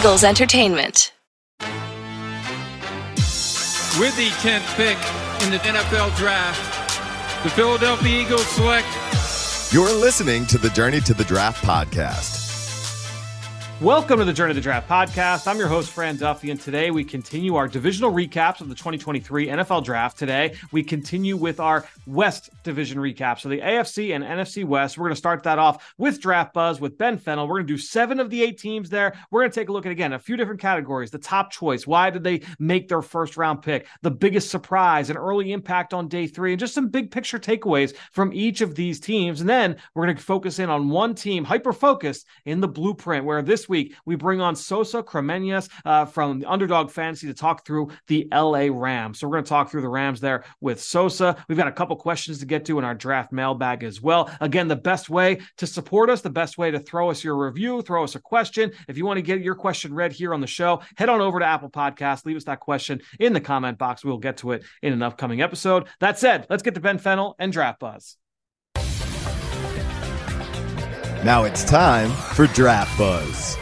Eagles Entertainment. With the 10th pick in the NFL Draft, the Philadelphia Eagles select. You're listening to the Journey to the Draft podcast. Welcome to the Journey to the Draft podcast. I'm your host, Fran Duffy, and today we continue our divisional recaps of the 2023 NFL Draft. Today, we continue with our West Division recap. So the AFC and NFC West, we're going to start that off with Draft Buzz with Ben Fennell. We're going to do 7 of the 8 teams there. We're going to take a look at, again, a few different categories. The top choice, why did they make their first round pick? The biggest surprise, an early impact on day 3, and just some big picture takeaways from each of these teams. And then we're going to focus in on one team, hyper-focused in the blueprint, where this week we bring on Sosa Kremenyas from the Underdog Fantasy to talk through the LA Rams. So we're going to talk through the Rams there with Sosa. We've got a couple questions to get to in our draft mailbag as well. Again, the best way to support us, the best way to throw us your review, throw us a question. If you want to get your question read here on the show, head on over to Apple Podcasts, leave us that question in the comment box. We'll get to it in an upcoming episode. That said, let's get to Ben Fennell and Draft Buzz. Now it's time for Draft Buzz.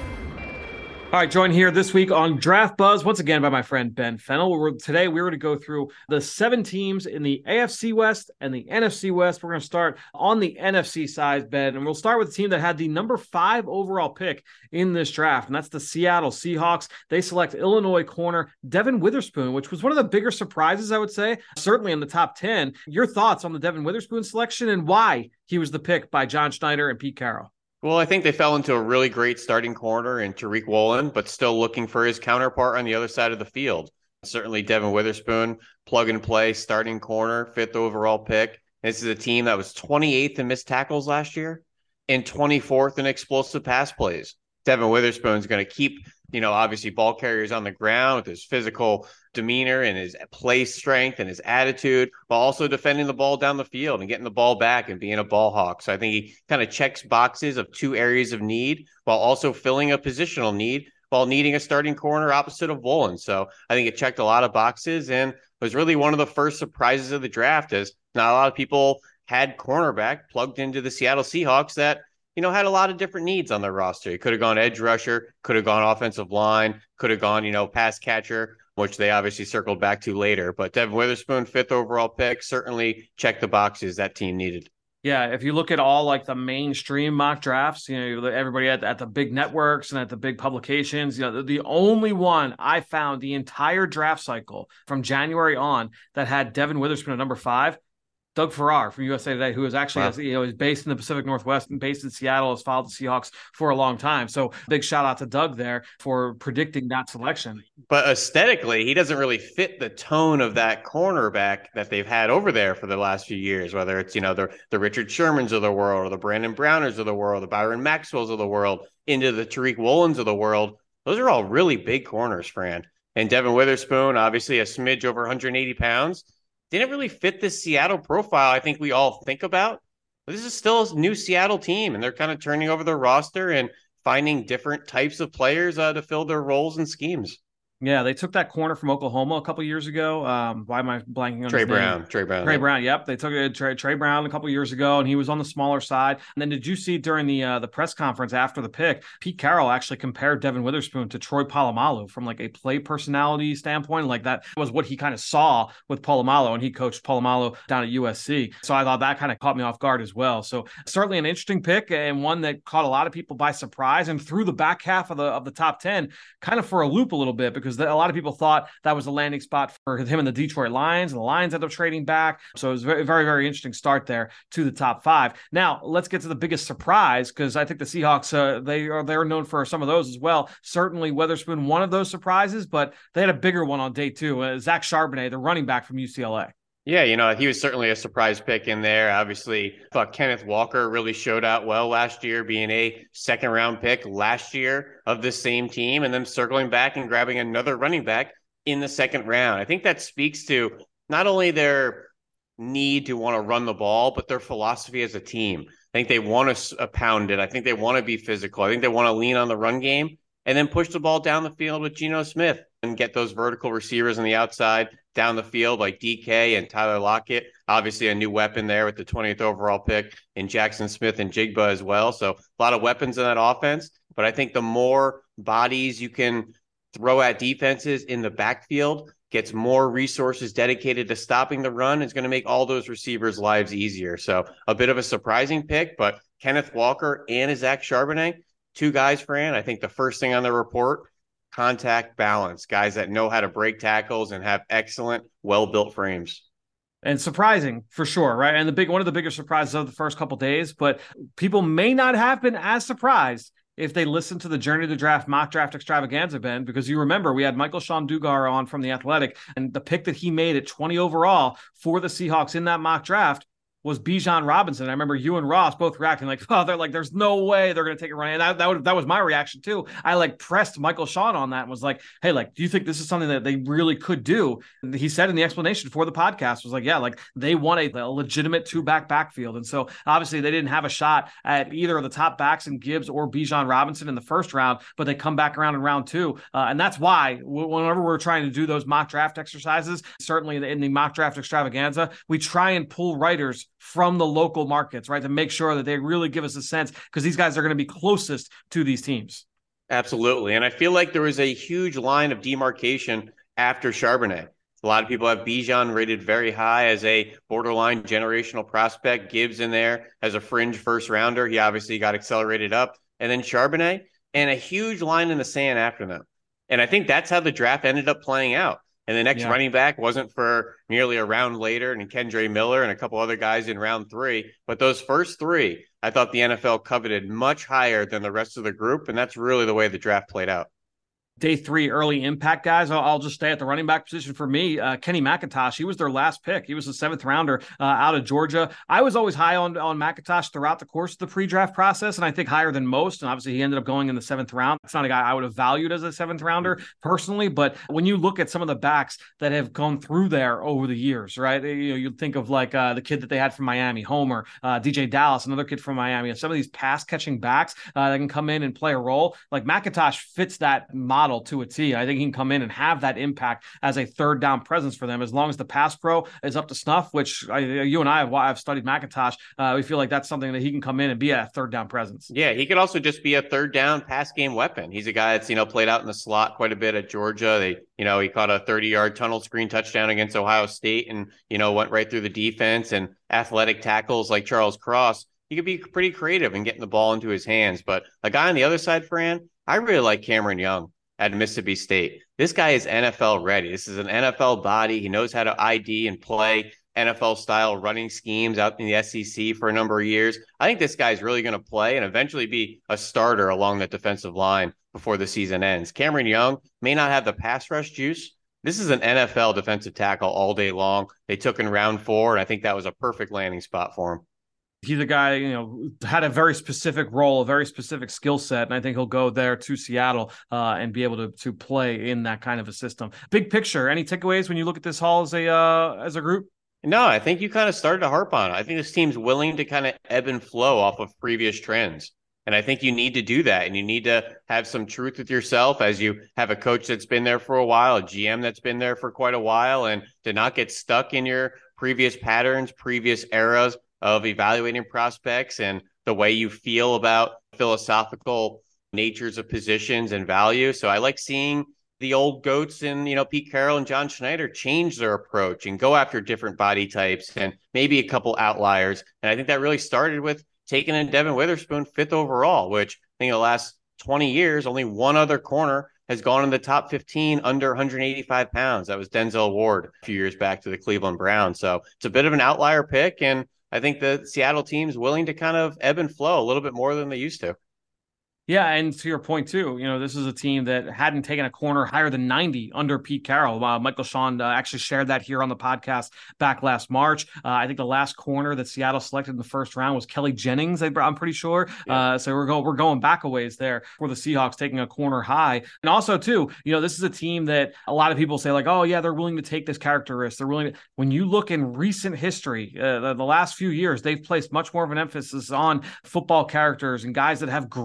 All right, joined here this week on Draft Buzz, once again by my friend Ben Fennell. Today, we're going to go through the 7 teams in the AFC West and the NFC West. We're going to start on the NFC side, Ben, and we'll start with the team that had the number 5 overall pick in this draft, and that's the Seattle Seahawks. They select Illinois corner Devon Witherspoon, which was one of the bigger surprises, I would say, certainly in the top 10. Your thoughts on the Devon Witherspoon selection and why he was the pick by John Schneider and Pete Carroll? Well, I think they fell into a really great starting corner in Tariq Woolen, but still looking for his counterpart on the other side of the field. Certainly Devon Witherspoon, plug and play, starting corner, 5th overall pick. This is a team that was 28th in missed tackles last year and 24th in explosive pass plays. Devon Witherspoon is going to keep, obviously ball carriers on the ground with his physical demeanor and his play strength and his attitude, while also defending the ball down the field and getting the ball back and being a ball hawk. So I think he kind of checks boxes of 2 areas of need while also filling a positional need while needing a starting corner opposite of Woolen. So I think it checked a lot of boxes and was really one of the first surprises of the draft, as not a lot of people had cornerback plugged into the Seattle Seahawks that had a lot of different needs on their roster. He could have gone edge rusher, could have gone offensive line, could have gone, pass catcher, which they obviously circled back to later. But Devon Witherspoon, 5th overall pick, certainly checked the boxes that team needed. Yeah, if you look at all like the mainstream mock drafts, everybody at the big networks and at the big publications, the only one I found the entire draft cycle from January on that had Devon Witherspoon at number 5, Doug Farrar from USA Today, who is actually is based in the Pacific Northwest and based in Seattle, has followed the Seahawks for a long time. So big shout out to Doug there for predicting that selection. But aesthetically, he doesn't really fit the tone of that cornerback that they've had over there for the last few years, whether it's, the Richard Shermans of the world or the Brandon Browners of the world, the Byron Maxwells of the world, into the Tariq Woolens of the world. Those are all really big corners, Fran. And Devon Witherspoon, obviously a smidge over 180 pounds. Didn't really fit this Seattle profile I think we all think about. But this is still a new Seattle team, and they're kind of turning over their roster and finding different types of players to fill their roles and schemes. Yeah, they took that corner from Oklahoma a couple years ago. Why am I blanking on Trey his Brown? name? Trey Brown. Yep, they took Trey Brown a couple years ago, and he was on the smaller side. And then did you see during the press conference after the pick, Pete Carroll actually compared Devon Witherspoon to Troy Polamalu from like a play personality standpoint. Like that was what he kind of saw with Polamalu, and he coached Polamalu down at USC. So I thought that kind of caught me off guard as well. So certainly an interesting pick and one that caught a lot of people by surprise and threw the back half of the top 10 kind of for a loop a little bit, because a lot of people thought that was a landing spot for him and the Detroit Lions, and the Lions ended up trading back. So it was a very, very, very interesting start there to the top 5. Now let's get to the biggest surprise, because I think the Seahawks, they're known for some of those as well. Certainly Witherspoon, one of those surprises, but they had a bigger one on day 2. Zach Charbonnet, the running back from UCLA. Yeah, he was certainly a surprise pick in there. Obviously, thought Kenneth Walker really showed out well last year, being a 2nd-round pick last year of the same team, and then circling back and grabbing another running back in the 2nd round. I think that speaks to not only their need to want to run the ball, but their philosophy as a team. I think they want to pound it. I think they want to be physical. I think they want to lean on the run game and then push the ball down the field with Geno Smith and get those vertical receivers on the outside down the field like DK and Tyler Lockett. Obviously a new weapon there with the 20th overall pick in Jackson Smith and Jigba as well. So a lot of weapons in that offense. But I think the more bodies you can throw at defenses in the backfield, gets more resources dedicated to stopping the run, is going to make all those receivers' lives easier. So a bit of a surprising pick, but Kenneth Walker and Zach Charbonnet, two guys, Fran, I think the first thing on the report, contact balance, guys that know how to break tackles and have excellent, well-built frames. And surprising for sure, right? And one of the bigger surprises of the first couple of days, but people may not have been as surprised if they listened to the Journey to the Draft mock draft extravaganza, Ben, because you remember we had Michael-Shawn Dugar on from The Athletic, and the pick that he made at 20 overall for the Seahawks in that mock draft was Bijan Robinson. I remember you and Ross both reacting like, oh, they're like, there's no way they're going to take it running. And that was my reaction too. I pressed Michael-Shawn on that and was like, hey, do you think this is something that they really could do? And he said in the explanation for the podcast was like, yeah, they want a legitimate two-back backfield. And so obviously they didn't have a shot at either of the top backs in Gibbs or Bijan Robinson in the first round, but they come back around in round two. And that's why whenever we're trying to do those mock draft exercises, certainly in the mock draft extravaganza, we try and pull writers from the local markets, right, to make sure that they really give us a sense, because these guys are going to be closest to these teams. Absolutely. And I feel like there was a huge line of demarcation after Charbonnet. A lot of people have Bijan rated very high as a borderline generational prospect. Gibbs in there as a fringe first rounder. He obviously got accelerated up. And then Charbonnet, and a huge line in the sand after them. And I think that's how the draft ended up playing out. And the next running back wasn't for nearly a round later, and Kendre Miller and a couple other guys in round 3. But those first 3, I thought the NFL coveted much higher than the rest of the group. And that's really the way the draft played out. Day 3 early impact guys. I'll just stay at the running back position for me. Kenny McIntosh, he was their last pick. He was a 7th rounder out of Georgia. I was always high on McIntosh throughout the course of the pre-draft process, and I think higher than most. And obviously he ended up going in the 7th round. It's not a guy I would have valued as a 7th rounder personally, but when you look at some of the backs that have gone through there over the years, right? You think of the kid that they had from Miami, Homer, DJ Dallas, another kid from Miami, and some of these pass catching backs that can come in and play a role. McIntosh fits that model to a T. I think he can come in and have that impact as a third down presence for them, as long as the pass pro is up to snuff, which you and I have studied McIntosh. We feel like that's something that he can come in and be a third down presence. Yeah, he could also just be a third down pass game weapon. He's a guy that's, played out in the slot quite a bit at Georgia. He caught a 30-yard tunnel screen touchdown against Ohio State and, went right through the defense, and athletic tackles like Charles Cross. He could be pretty creative in getting the ball into his hands. But a guy on the other side, Fran, I really like Cameron Young at Mississippi State. This guy is NFL ready. This is an NFL body. He knows how to ID and play NFL style running schemes out in the SEC for a number of years. I think this guy is really going to play and eventually be a starter along that defensive line before the season ends. Cameron Young may not have the pass rush juice. This is an NFL defensive tackle all day long. They took in round 4, and I think that was a perfect landing spot for him. He's a guy, had a very specific role, a very specific skill set, and I think he'll go there to Seattle and be able to play in that kind of a system. Big picture, any takeaways when you look at this haul as a group? No, I think you kind of started to harp on it. I think this team's willing to kind of ebb and flow off of previous trends. And I think you need to do that. And you need to have some truth with yourself as you have a coach that's been there for a while, a GM that's been there for quite a while, and to not get stuck in your previous patterns, previous eras of evaluating prospects and the way you feel about philosophical natures of positions and value. So I like seeing the old goats and, Pete Carroll and John Schneider change their approach and go after different body types and maybe a couple outliers. And I think that really started with taking in Devin Witherspoon 5th overall, which I think in the last 20 years, only one other corner has gone in the top 15 under 185 pounds. That was Denzel Ward a few years back to the Cleveland Browns. So it's a bit of an outlier pick. And I think the Seattle team's willing to kind of ebb and flow a little bit more than they used to. Yeah, and to your point too, this is a team that hadn't taken a corner higher than 90 under Pete Carroll. Michael-Shawn actually shared that here on the podcast back last March. I think the last corner that Seattle selected in the first round was Kelly Jennings, I'm pretty sure. Yeah. So we're going back a ways there for the Seahawks taking a corner high. And also too, this is a team that a lot of people say oh yeah, they're willing to take this character risk. They're willing to. When you look in recent history, the last few years, they've placed much more of an emphasis on football characters and guys that have grit and have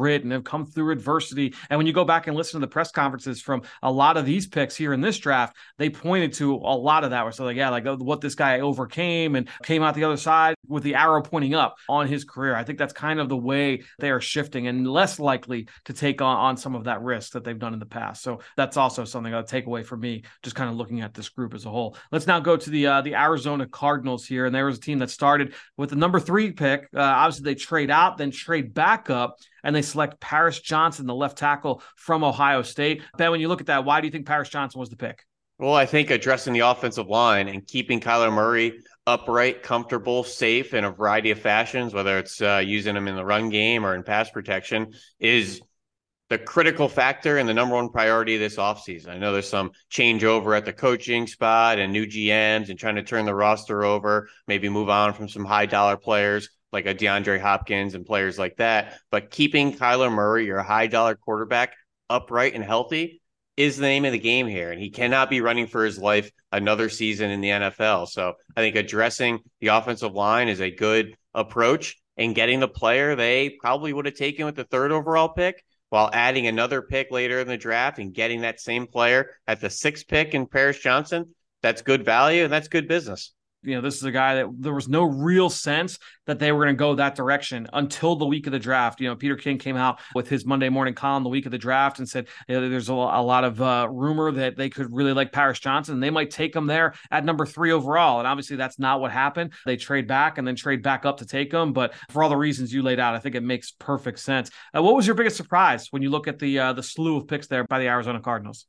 come through adversity. And when you go back and listen to the press conferences from a lot of these picks here in this draft, they pointed to a lot of that. Where so like, yeah, like what this guy overcame and came out the other side with the arrow pointing up on his career. I think that's kind of the way they are shifting and less likely to take on some of that risk that they've done in the past. So that's also something I'll take away from me, just kind of looking at this group as a whole. Let's now go to the Arizona Cardinals here. And there was a team that started with the number 3 pick. Obviously, they trade out, then trade back up, and they select Paris Johnson, the left tackle from Ohio State. Ben, when you look at that, why do you think Paris Johnson was the pick? Well, I think addressing the offensive line and keeping Kyler Murray upright, comfortable, safe in a variety of fashions, whether it's using him in the run game or in pass protection, is the critical factor and the number one priority this offseason. I know there's some changeover at the coaching spot and new GMs and trying to turn the roster over, maybe move on from some high dollar players like a DeAndre Hopkins and players like that. But keeping Kyler Murray, your high dollar quarterback, upright and healthy is the name of the game here. And he cannot be running for his life another season in the NFL. So I think addressing the offensive line is a good approach, and getting the player they probably would have taken with the 3rd overall pick, while adding another pick later in the draft and getting that same player at the 6th pick in Paris Johnson. That's good value and that's good business. This is a guy that there was no real sense that they were going to go that direction until the week of the draft. Peter King came out with his Monday morning column the week of the draft and said there's a lot of rumor that they could really like Paris Johnson and they might take him there at number 3 overall. And obviously that's not what happened. They trade back and then trade back up to take him. But for all the reasons you laid out, I think it makes perfect sense. What was your biggest surprise when you look at the slew of picks there by the Arizona Cardinals?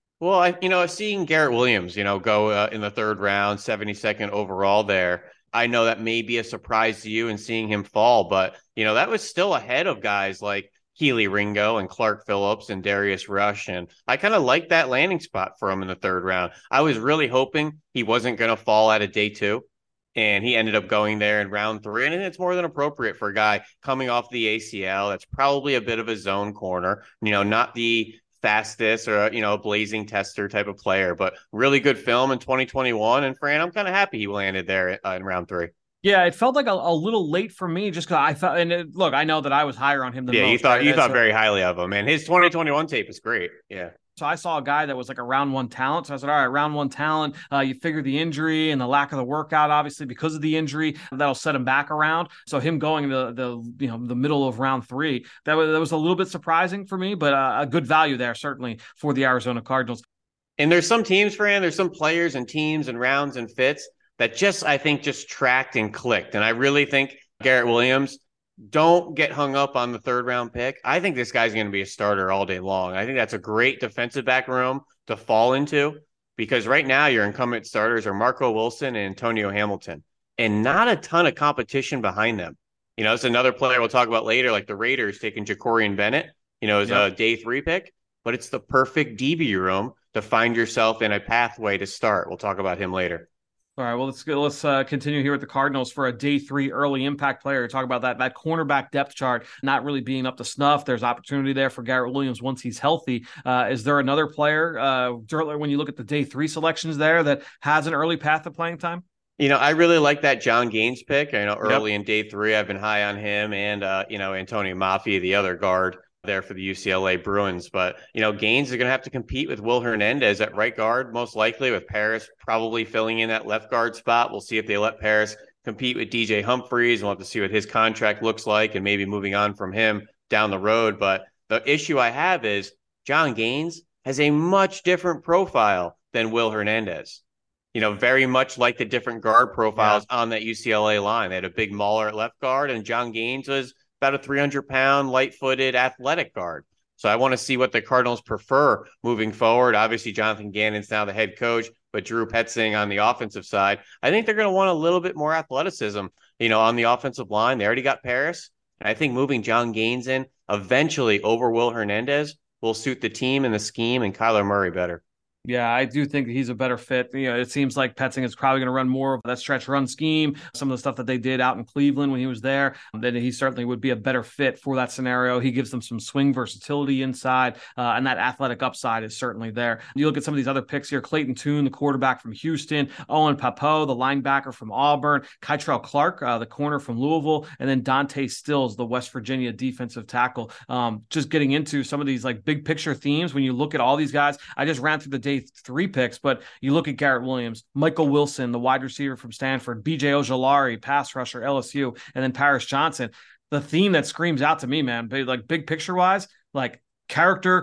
Well, seeing Garrett Williams, go in the 3rd round, 72nd overall there, I know that may be a surprise to you and seeing him fall, but, that was still ahead of guys like Kelee Ringo and Clark Phillips and Darius Rush. And I kind of like that landing spot for him in the 3rd round. I was really hoping he wasn't going to fall out of day 2. And he ended up going there in round 3. And it's more than appropriate for a guy coming off the ACL. That's probably a bit of a zone corner, not the fastest or a blazing tester type of player, but really good film in 2021. And Fran, I'm kind of happy he landed there in round 3. Yeah, it felt like a little late for me just because I thought, and look, I know that I was higher on him than most. You thought very highly of him, and his 2021 tape is great. Yeah. So I saw a guy that was like a round 1 talent. So I said, all right, round 1 talent. You figure the injury and the lack of the workout, obviously, because of the injury, that'll set him back around. So him going in the middle of round 3, that was a little bit surprising for me, but a good value there, certainly, for the Arizona Cardinals. And there's some teams, Fran, there's some players and teams and rounds and fits that I think just tracked and clicked. And I really think Garrett Williams, don't get hung up on the 3rd round pick. I think this guy's going to be a starter all day long. I think that's a great defensive back room to fall into, because right now your incumbent starters are Marco Wilson and Antonio Hamilton, and not a ton of competition behind them. It's another player we'll talk about later, like the Raiders taking Jacorian Bennett, as a day 3 pick, but it's the perfect DB room to find yourself in a pathway to start. We'll talk about him later. All right, well, let's continue here with the Cardinals for a day 3 early impact player. Talk about that cornerback depth chart not really being up to snuff. There's opportunity there for Garrett Williams once he's healthy. Is there another player, when you look at the day 3 selections there, that has an early path to playing time? I really like that John Gaines pick. I know early in day 3, I've been high on him and, Antonio Mafi, the other guard there for the UCLA Bruins. But, Gaines is going to have to compete with Will Hernandez at right guard, most likely, with Paris probably filling in that left guard spot. We'll see if they let Paris compete with DJ Humphries. We'll have to see what his contract looks like and maybe moving on from him down the road. But the issue I have is John Gaines has a much different profile than Will Hernandez. Very much like the different guard profiles on that UCLA line. They had a big mauler at left guard, and John Gaines was about a 300-pound, light-footed, athletic guard. So I want to see what the Cardinals prefer moving forward. Obviously, Jonathan Gannon's now the head coach, but Drew Petzing on the offensive side. I think they're going to want a little bit more athleticism, on the offensive line. They already got Paris. And I think moving John Gaines in eventually over Will Hernandez will suit the team and the scheme and Kyler Murray better. Yeah, I do think he's a better fit. It seems like Petzing is probably going to run more of that stretch run scheme, some of the stuff that they did out in Cleveland when he was there. That he certainly would be a better fit for that scenario. He gives them some swing versatility inside, and that athletic upside is certainly there. You look at some of these other picks here: Clayton Tune, the quarterback from Houston; Owen Pappoe, the linebacker from Auburn; Kytrell Clark, the corner from Louisville; and then Dante Stills, the West Virginia defensive tackle. Just getting into some of these like big picture themes when you look at all these guys. I just ran through the day 3 picks, but you look at Garrett Williams, Michael Wilson, the wide receiver from Stanford, BJ Ojolari, pass rusher, LSU, and then Paris Johnson. The theme that screams out to me, man, like big picture wise, like character.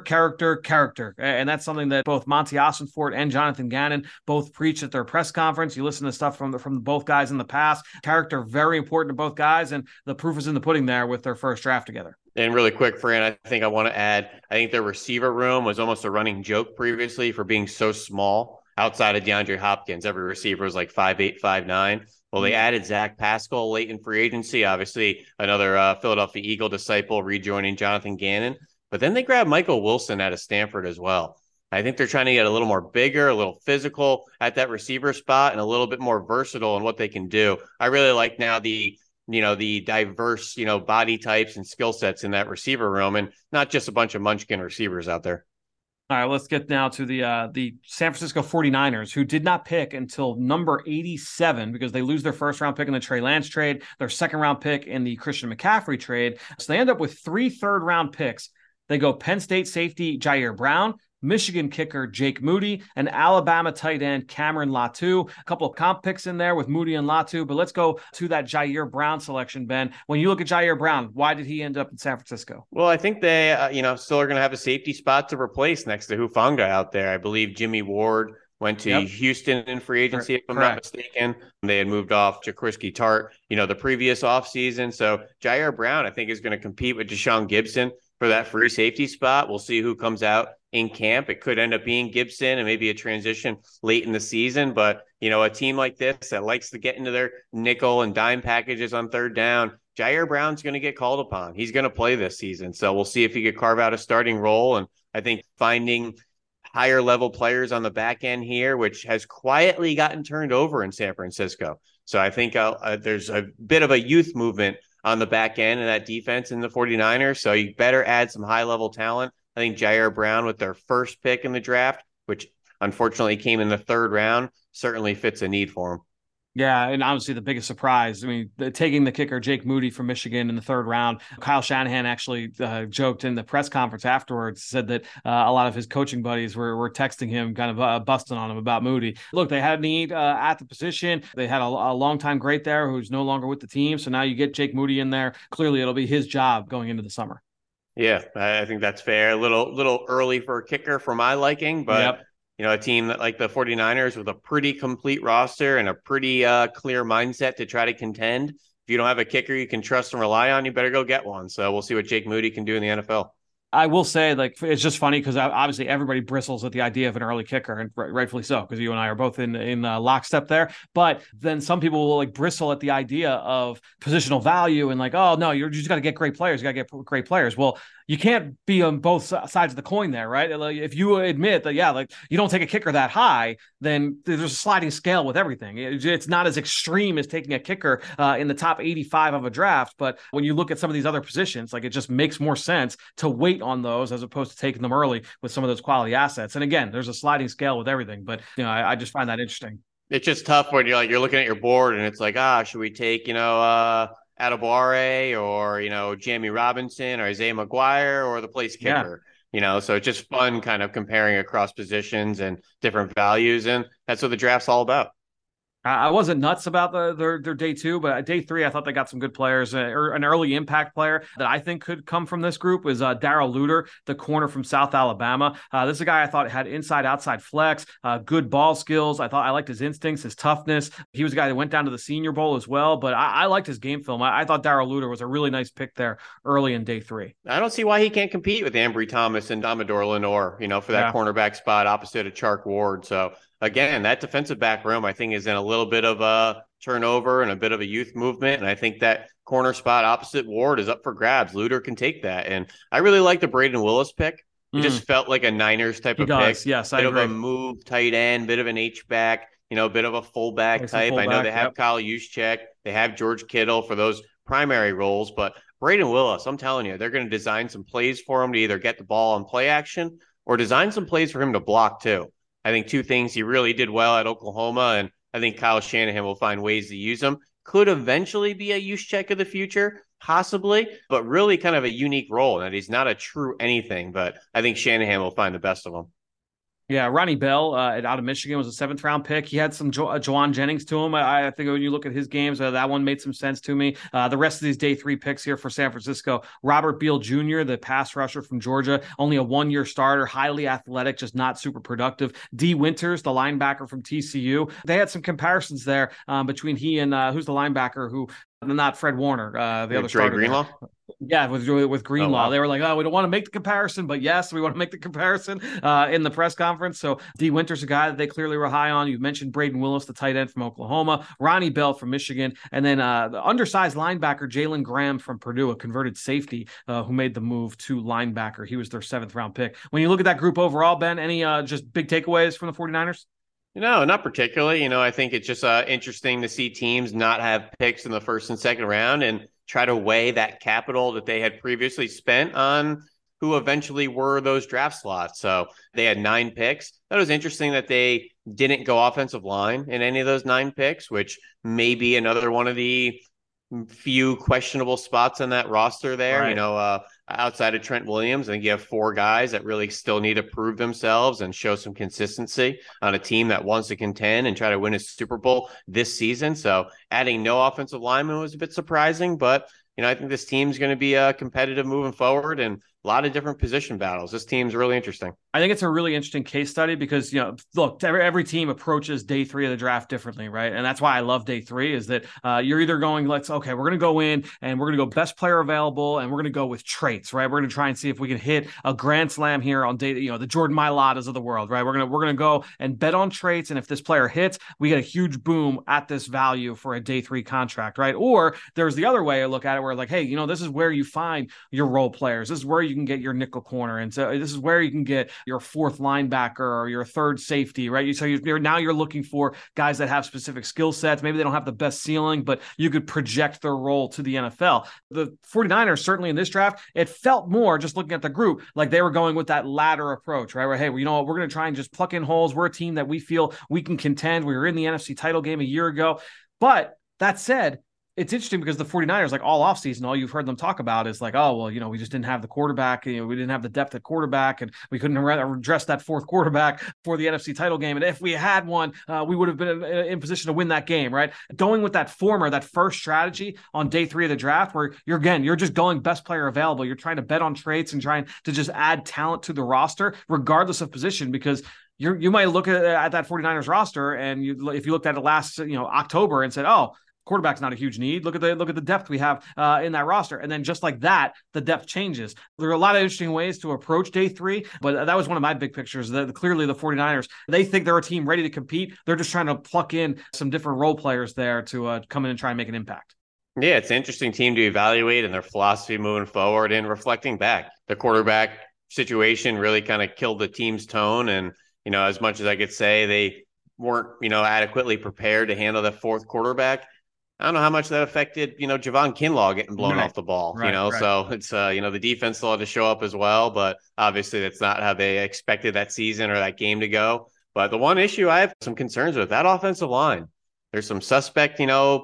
And that's something that both Monty Ossenfort and Jonathan Gannon both preach at their press conference. You listen to stuff from both guys in the past. Character, very important to both guys, and the proof is in the pudding there with their first draft together. And really quick, Fran, I think I want to add, I think their receiver room was almost a running joke previously for being so small outside of DeAndre Hopkins. Every receiver was like 5'8", 5'9". Well, they added Zach Pascal late in free agency, obviously another Philadelphia Eagle disciple rejoining Jonathan Gannon. But then they grabbed Michael Wilson out of Stanford as well. I think they're trying to get a little more bigger, a little physical at that receiver spot, and a little bit more versatile in what they can do. I really like now the diverse, body types and skill sets in that receiver room, and not just a bunch of munchkin receivers out there. All right, let's get now to the San Francisco 49ers, who did not pick until number 87 because they lose their first round pick in the Trey Lance trade, their second round pick in the Christian McCaffrey trade. So they end up with 3 third-round picks. They go Penn State safety Jair Brown, Michigan kicker Jake Moody, and Alabama tight end Cameron Latu. A couple of comp picks in there with Moody and Latu, but let's go to that Jair Brown selection, Ben. When you look at Jair Brown, why did he end up in San Francisco? Well, I think they, still are going to have a safety spot to replace next to Hufanga out there. I believe Jimmy Ward went to Houston in free agency, if I'm not mistaken. They had moved off Jaquiski Tart, the previous offseason. So Jair Brown, I think, is going to compete with Deshaun Gibson for that free safety spot. We'll see who comes out in camp. It could end up being Gibson and maybe a transition late in the season. But, a team like this that likes to get into their nickel and dime packages on third down, Jair Brown's going to get called upon. He's going to play this season. So we'll see if he could carve out a starting role. And I think finding higher level players on the back end here, which has quietly gotten turned over in San Francisco. So I think there's a bit of a youth movement on the back end of that defense in the 49ers. So you better add some high-level talent. I think Jair Brown, with their first pick in the draft, which unfortunately came in the 3rd round, certainly fits a need for him. Yeah, and obviously the biggest surprise, taking the kicker Jake Moody from Michigan in the 3rd round. Kyle Shanahan actually joked in the press conference afterwards, said that a lot of his coaching buddies were texting him, kind of busting on him about Moody. Look, they had a need at the position. They had a longtime great there who's no longer with the team. So now you get Jake Moody in there. Clearly, it'll be his job going into the summer. Yeah, I think that's fair. A little early for a kicker for my liking, but yep. A team that like the 49ers with a pretty complete roster and a pretty clear mindset to try to contend. If you don't have a kicker you can trust and rely on, you better go get one. So we'll see what Jake Moody can do in the NFL. I will say, it's just funny because obviously everybody bristles at the idea of an early kicker, and rightfully so, because you and I are both in lockstep there. But then some people will bristle at the idea of positional value and oh no, you just got to get great players. You got to get great players. Well, you can't be on both sides of the coin there, right? If you admit that, you don't take a kicker that high, then there's a sliding scale with everything. It's not as extreme as taking a kicker in the top 85 of a draft. But when you look at some of these other positions, it just makes more sense to wait on those as opposed to taking them early with some of those quality assets. And again, there's a sliding scale with everything. But I just find that interesting. It's just tough when you're looking at your board and it's should we take Adebawore or, Jamie Robinson or Isaiah McGuire or the place kicker, so it's just fun kind of comparing across positions and different values. And that's what the draft's all about. I wasn't nuts about their day 2, but day 3, I thought they got some good players. An early impact player that I think could come from this group is Darrell Luter, the corner from South Alabama. This is a guy I thought had inside-outside flex, good ball skills. I liked his instincts, his toughness. He was a guy that went down to the Senior Bowl as well, but I liked his game film. I thought Darrell Luter was a really nice pick there early in day 3. I don't see why he can't compete with Ambry Thomas and Amador Lenore, for that cornerback spot opposite of Chark Ward. So again, that defensive back room, I think, is in a little bit of a turnover and a bit of a youth movement. And I think that corner spot opposite Ward is up for grabs. Luter can take that. And I really like the Braden Willis pick. It just felt like a Niners type of does. pick. Yes, I bit agree. of a move tight end, bit of an H-back, bit of a fullback type. I know they have Kyle Juszczyk. They have George Kittle for those primary roles, but Braden Willis, I'm telling you, they're going to design some plays for him to either get the ball on play action or design some plays for him to block too. I think two things he really did well at Oklahoma, and I think Kyle Shanahan will find ways to use him. Could eventually be a Juszczyk of the future, possibly, but really kind of a unique role, and that he's not a true anything, but I think Shanahan will find the best of him. Yeah, Ronnie Bell out of Michigan was a 7th-round pick. He had some Jawan Jennings to him. I think when you look at his games, that one made some sense to me. The rest of these day 3 picks here for San Francisco, Robert Beal Jr., the pass rusher from Georgia, only a 1-year starter, highly athletic, just not super productive. D. Winters, the linebacker from TCU. They had some comparisons there between he and who's the linebacker who, not Fred Warner, the other starter. Greenlaw? Yeah, with Greenlaw. Oh, wow. They were like, oh, we don't want to make the comparison, but yes, we want to make the comparison in the press conference. So D. Winters, a guy that they clearly were high on. You mentioned Braden Willis, the tight end from Oklahoma, Ronnie Bell from Michigan, and then the undersized linebacker, Jalen Graham from Purdue, a converted safety who made the move to linebacker. He was their 7th-round pick. When you look at that group overall, Ben, any just big takeaways from the 49ers? No, not particularly. I think it's just interesting to see teams not have picks in the 1st and 2nd round and try to weigh that capital that they had previously spent on who eventually were those draft slots. So they had 9 picks. That was interesting that they didn't go offensive line in any of those 9 picks, which may be another one of the few questionable spots on that roster there. Right. Outside of Trent Williams, I think you have 4 guys that really still need to prove themselves and show some consistency on a team that wants to contend and try to win a Super Bowl this season. So adding no offensive lineman was a bit surprising, but I think this team's going to be competitive moving forward and a lot of different position battles. This team's really interesting. I think it's a really interesting case study because, look, every team approaches day 3 of the draft differently, right? And that's why I love day 3 is that you're either going, we're going to go in and we're going to go best player available and we're going to go with traits, right? We're going to try and see if we can hit a grand slam here on day, the Jordan Mailatas of the world, right? We're going to go and bet on traits. And if this player hits, we get a huge boom at this value for a day 3 contract, right? Or there's the other way I look at it where hey, this is where you find your role players. This is where you can get your nickel corner. And so this is where you can get your 4th linebacker or your 3rd safety, right? So you're looking for guys that have specific skill sets. Maybe they don't have the best ceiling, but you could project their role to the NFL. The 49ers, certainly in this draft, it felt more, just looking at the group, like they were going with that ladder approach, right? Where, hey, we're going to try and just pluck in holes. We're a team that we feel we can contend. We were in the NFC title game a year ago. But that said, it's interesting because the 49ers, like all offseason, all you've heard them talk about is like, oh, well, we just didn't have the quarterback. We didn't have the depth at quarterback, and we couldn't address that 4th quarterback for the NFC title game. And if we had one, we would have been in position to win that game, right? Going with that first strategy on day 3 of the draft, where you're just going best player available. You're trying to bet on traits and trying to just add talent to the roster, regardless of position, because you might look at that 49ers roster, and if you looked at it last October and said, oh, quarterback's not a huge need. Look at the depth we have in that roster. And then just like that, the depth changes. There are a lot of interesting ways to approach day 3, but that was one of my big pictures. Clearly the 49ers, they think they're a team ready to compete. They're just trying to pluck in some different role players there to come in and try and make an impact. Yeah, it's an interesting team to evaluate and their philosophy moving forward and reflecting back. The quarterback situation really kind of killed the team's tone. And, as much as I could say they weren't, adequately prepared to handle the 4th quarterback, I don't know how much that affected, Javon Kinlaw getting blown off the ball, right. So it's, the defense still had to show up as well, but obviously that's not how they expected that season or that game to go. But the one issue I have some concerns with, that offensive line, there's some suspect,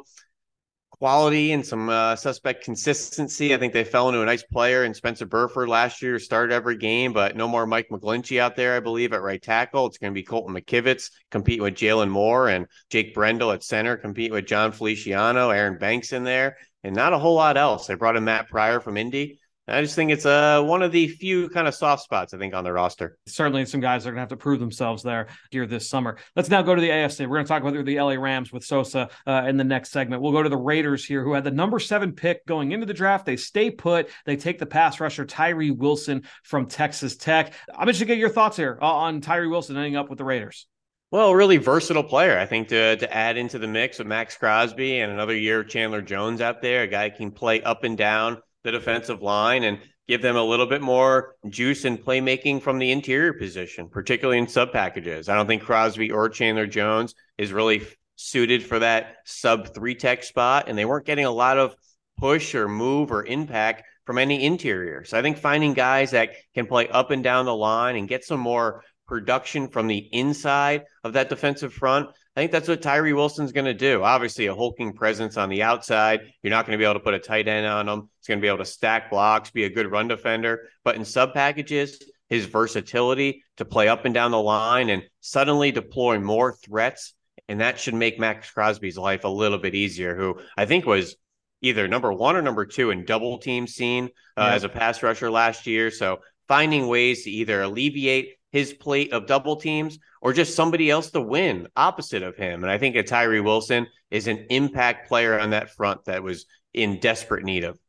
quality and some suspect consistency. I think they fell into a nice player in Spencer Burford last year, started every game, but no more Mike McGlinchey out there, I believe, at right tackle. It's going to be Colton McKivitz competing with Jalen Moore and Jake Brendel at center, competing with John Feliciano, Aaron Banks in there, and not a whole lot else. They brought in Matt Pryor from Indy. I just think it's one of the few kind of soft spots, I think, on the roster. Certainly some guys are going to have to prove themselves there here this summer. Let's now go to the AFC. We're going to talk about the LA Rams with Sosa in the next segment. We'll go to the Raiders here, who had the number 7 pick going into the draft. They stay put. They take the pass rusher Tyree Wilson from Texas Tech. I'm interested to get your thoughts here on Tyree Wilson ending up with the Raiders. Well, really versatile player, I think, to add into the mix with Max Crosby and another year of Chandler Jones out there, a guy who can play up and down the defensive line and give them a little bit more juice and playmaking from the interior position, particularly in sub packages. I don't think Crosby or Chandler Jones is really suited for that sub 3-tech spot, and they weren't getting a lot of push or move or impact from any interior. So I think finding guys that can play up and down the line and get some more production from the inside of that defensive front, I think that's what Tyree Wilson's going to do. Obviously, a hulking presence on the outside. You're not going to be able to put a tight end on him. He's going to be able to stack blocks, be a good run defender. But in sub packages, his versatility to play up and down the line and suddenly deploy more threats, and that should make Max Crosby's life a little bit easier, who I think was either number 1 or number 2 in double team scene as a pass rusher last year. So finding ways to either alleviate his plate of double teams or just somebody else to win opposite of him. And I think Tyree Wilson is an impact player on that front that was in desperate need of.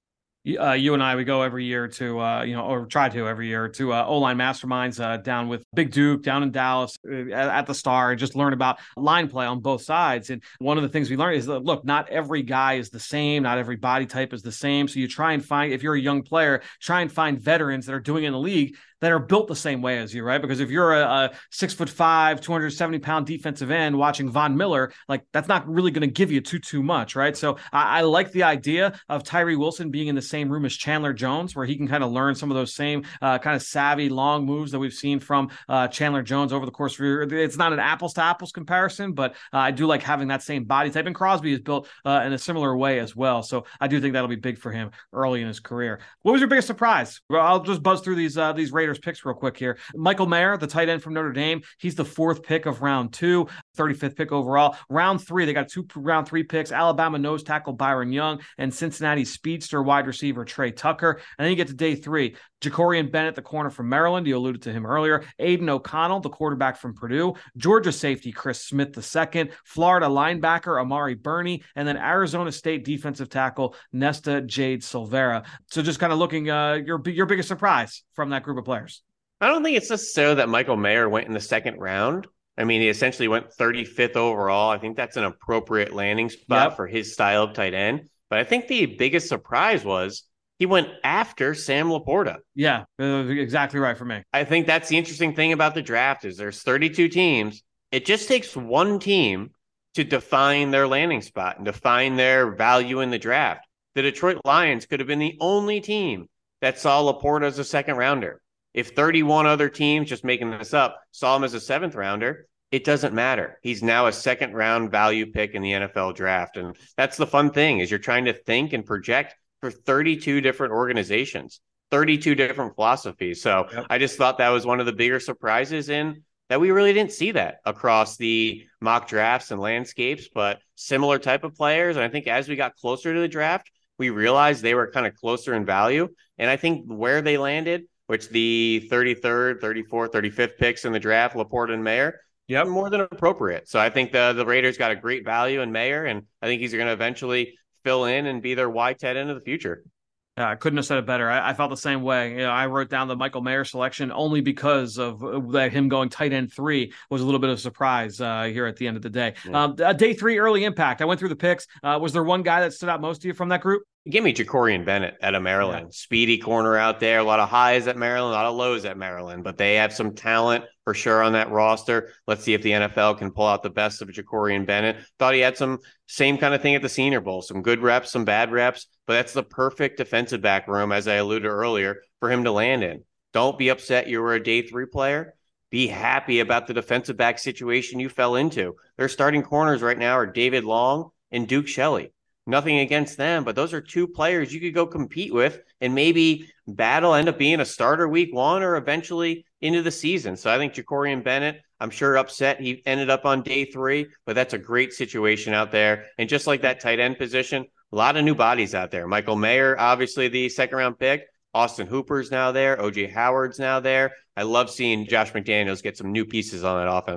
You and I, we go every year to, or try to every year to O-line masterminds down with Big Duke down in Dallas at the Star, and just learn about line play on both sides. And one of the things we learned is that, look, not every guy is the same. Not every body type is the same. So you try and find, if you're a young player, try and find veterans that are doing it in the league that are built the same way as you, right? Because if you're a 6'5", 270-pound defensive end watching Von Miller, like that's not really going to give you too much, right? So I like the idea of Tyree Wilson being in the same room as Chandler Jones, where he can kind of learn some of those same kind of savvy long moves that we've seen from Chandler Jones over the course of your. It's not an apples to apples comparison, but I do like having that same body type. And Crosby is built in a similar way as well. So I do think that'll be big for him early in his career. What was your biggest surprise? Well, I'll just buzz through these Raiders picks real quick here. Michael Mayer, the tight end from Notre Dame, he's the 4th pick of round 2, 35th pick overall. Round 3, they got 2 round 3 picks: Alabama nose tackle Byron Young and Cincinnati speedster wide receiver Trey Tucker. And then you get to day 3, Jacorian Bennett, the corner from Maryland. You alluded to him earlier. Aiden O'Connell, the quarterback from Purdue. Georgia safety Chris Smith II. Florida linebacker Amari Burney. And then Arizona State defensive tackle Nesta Jade Silvera. So just kind of looking, your biggest surprise from that group of players. I don't think it's necessarily that Michael Mayer went in the 2nd round. I mean, he essentially went 35th overall. I think that's an appropriate landing spot for his style of tight end. But I think the biggest surprise was he went after Sam Laporta. Yeah, exactly right for me. I think that's the interesting thing about the draft is there's 32 teams. It just takes one team to define their landing spot and define their value in the draft. The Detroit Lions could have been the only team that saw Laporta as a 2nd rounder. If 31 other teams, just making this up, saw him as a 7th rounder, it doesn't matter. He's now a 2nd round value pick in the NFL draft. And that's the fun thing is you're trying to think and project for 32 different organizations, 32 different philosophies. So I just thought that was one of the bigger surprises in that we really didn't see that across the mock drafts and landscapes, but similar type of players. And I think as we got closer to the draft, we realized they were kind of closer in value. And I think where they landed, which the 33rd, 34th, 35th picks in the draft, Laporta and Mayer, more than appropriate. So I think the Raiders got a great value in Mayer, and I think he's going to eventually fill in and be their wide tight end of the future. I couldn't have said it better. I felt the same way. I wrote down the Michael Mayer selection only because of that him going tight end 3 was a little bit of a surprise here at the end of the day. Day 3 early impact. I went through the picks. Was there one guy that stood out most to you from that group? Give me Jacorian Bennett out of Maryland. Speedy corner out there. A lot of highs at Maryland, a lot of lows at Maryland, but they have some talent for sure on that roster. Let's see if the NFL can pull out the best of Jacorian Bennett. Thought he had some same kind of thing at the Senior Bowl, some good reps, some bad reps, but that's the perfect defensive back room, as I alluded earlier, for him to land in. Don't be upset you were a day 3 player. Be happy about the defensive back situation you fell into. Their starting corners right now are David Long and Duke Shelley. Nothing against them, but those are 2 players you could go compete with and maybe battle, end up being a starter week 1 or eventually into the season. So I think Jacorian Bennett, I'm sure upset he ended up on day 3, but that's a great situation out there. And just like that tight end position, a lot of new bodies out there. Michael Mayer, obviously the 2nd round pick. Austin Hooper's now there. OJ Howard's now there. I love seeing Josh McDaniels get some new pieces on that offense.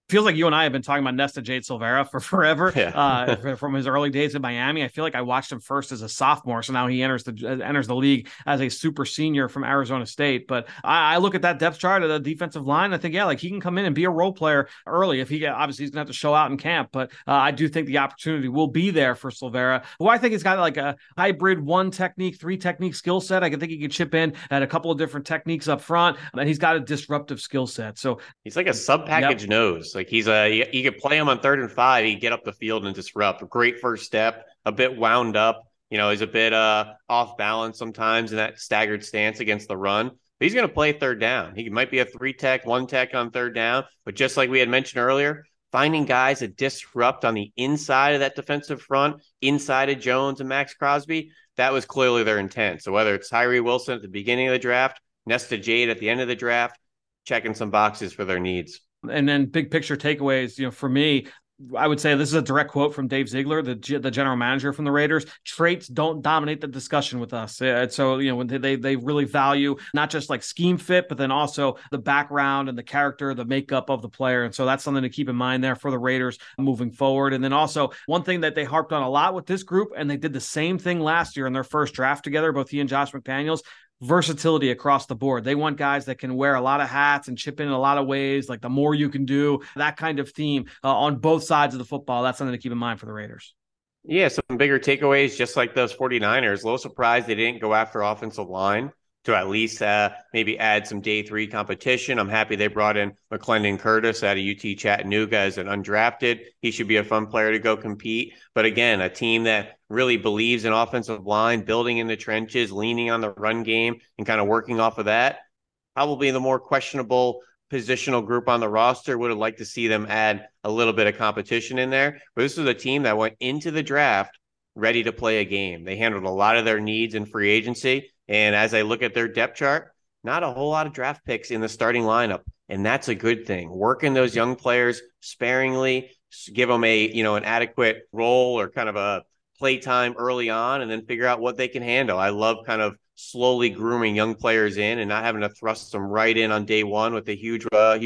Feels like you and I have been talking about Nesta Jade Silvera for forever. Yeah. From his early days in Miami. I feel like I watched him first as a sophomore, so now he enters the league as a super senior from Arizona State. But I look at that depth chart of the defensive line. I think, yeah, like he can come in and be a role player early. If obviously he's gonna have to show out in camp, but I do think the opportunity will be there for Silvera, who I think he's got like a hybrid 1 technique, 3 technique skill set. I can think he could chip in at a couple of different techniques up front, and he's got a disruptive skill set. So he's like a sub package nose. Like you could play him on 3rd and 5. He get up the field and disrupt. A great first step. A bit wound up. He's a bit off balance sometimes in that staggered stance against the run. But he's going to play 3rd down. He might be a 3 tech, 1 tech on 3rd down. But just like we had mentioned earlier, finding guys that disrupt on the inside of that defensive front, inside of Jones and Max Crosby, that was clearly their intent. So whether it's Tyree Wilson at the beginning of the draft, Nesta Jade at the end of the draft, checking some boxes for their needs. And then big picture takeaways, for me, I would say this is a direct quote from Dave Ziegler, the general manager from the Raiders. Traits don't dominate the discussion with us. So, when they really value not just like scheme fit, but then also the background and the character, the makeup of the player. And so that's something to keep in mind there for the Raiders moving forward. And then also one thing that they harped on a lot with this group, and they did the same thing last year in their first draft together, both he and Josh McDaniels, versatility across the board. They want guys that can wear a lot of hats and chip in a lot of ways, like the more you can do, that kind of theme on both sides of the football. That's something to keep in mind for the Raiders. Yeah, some bigger takeaways, just like those 49ers. A little surprised they didn't go after offensive line to at least maybe add some day 3 competition. I'm happy they brought in McClendon Curtis out of UT Chattanooga as an undrafted. He should be a fun player to go compete. But again, a team that really believes in offensive line, building in the trenches, leaning on the run game, and kind of working off of that. Probably the more questionable positional group on the roster. Would have liked to see them add a little bit of competition in there. But this was a team that went into the draft ready to play a game. They handled a lot of their needs in free agency. And as I look at their depth chart, not a whole lot of draft picks in the starting lineup. And that's a good thing. Working those young players sparingly, give them an adequate role or kind of a play time early on, and then figure out what they can handle. I love kind of slowly grooming young players in and not having to thrust them right in on day one with a huge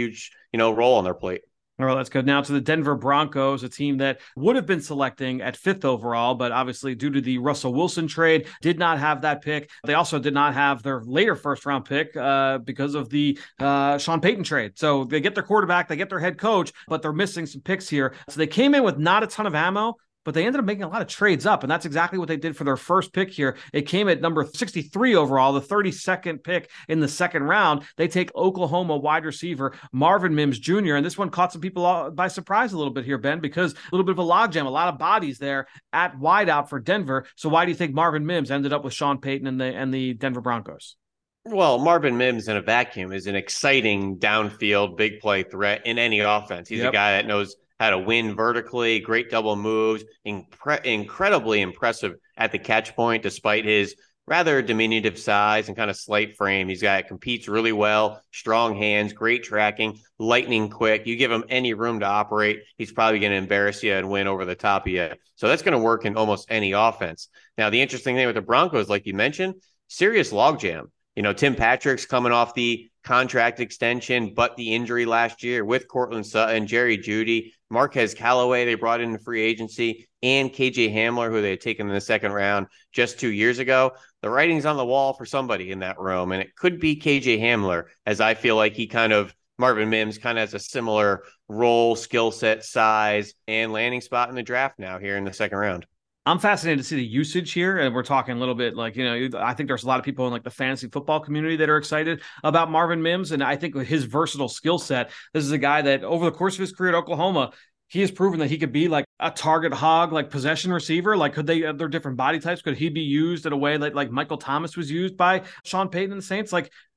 role on their plate. All right, let's go now to the Denver Broncos, a team that would have been selecting at 5th overall, but obviously due to the Russell Wilson trade, did not have that pick. They also did not have their later first-round pick because of the Sean Payton trade. So they get their quarterback, they get their head coach, but they're missing some picks here. So they came in with not a ton of ammo, but they ended up making a lot of trades up, and that's exactly what they did for their first pick here. It came at number 63 overall, the 32nd pick in the 2nd round. They take Oklahoma wide receiver Marvin Mims Jr., and this one caught some people by surprise a little bit here, Ben, because a little bit of a logjam, a lot of bodies there at wideout for Denver. So why do you think Marvin Mims ended up with Sean Payton and the Denver Broncos? Well, Marvin Mims in a vacuum is an exciting downfield, big play threat in any offense. He's a guy that knows how to win vertically, great double moves, incredibly impressive at the catch point, despite his rather diminutive size and kind of slight frame. Competes really well, strong hands, great tracking, lightning quick. You give him any room to operate, he's probably going to embarrass you and win over the top of you. So that's going to work in almost any offense. Now, the interesting thing with the Broncos, like you mentioned, serious logjam. Tim Patrick's coming off the contract extension, but the injury last year with Cortland Sutton, Jerry Jeudy, Marquez Callaway, they brought in the free agency, and KJ Hamler, who they had taken in the 2nd round just 2 years ago. The writing's on the wall for somebody in that room, and it could be KJ Hamler, as I feel like Marvin Mims kind of has a similar role, skill set, size, and landing spot in the draft now here in the 2nd round. I'm fascinated to see the usage here. And we're talking a little bit I think there's a lot of people in like the fantasy football community that are excited about Marvin Mims. And I think with his versatile skill set, this is a guy that over the course of his career at Oklahoma, he has proven that he could be like a target hog, like possession receiver. Like, could they're different body types? Could he be used in a way like Michael Thomas was used by Sean Payton and the Saints?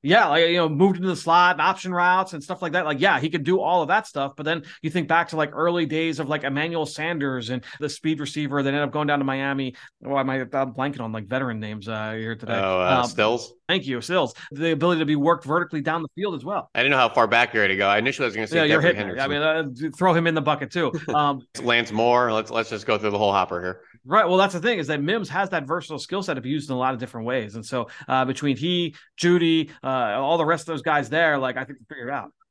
Moved into the slot, option routes and stuff like that. He could do all of that stuff. But then you think back to like early days of like Emmanuel Sanders and the speed receiver that ended up going down to Miami. I'm blanking on like veteran names here today. Stills. Thank you, Sills. The ability to be worked vertically down the field as well. I didn't know how far back you're to go. Initially, I was going to say you're hitting Henderson. throw him in the bucket too. Lance Moore. Let's just go through the whole hopper here. Right. Well, that's the thing is that Mims has that versatile skill set to be used in a lot of different ways. And so between he, Jeudy, all the rest of those guys there, I think we figured it out.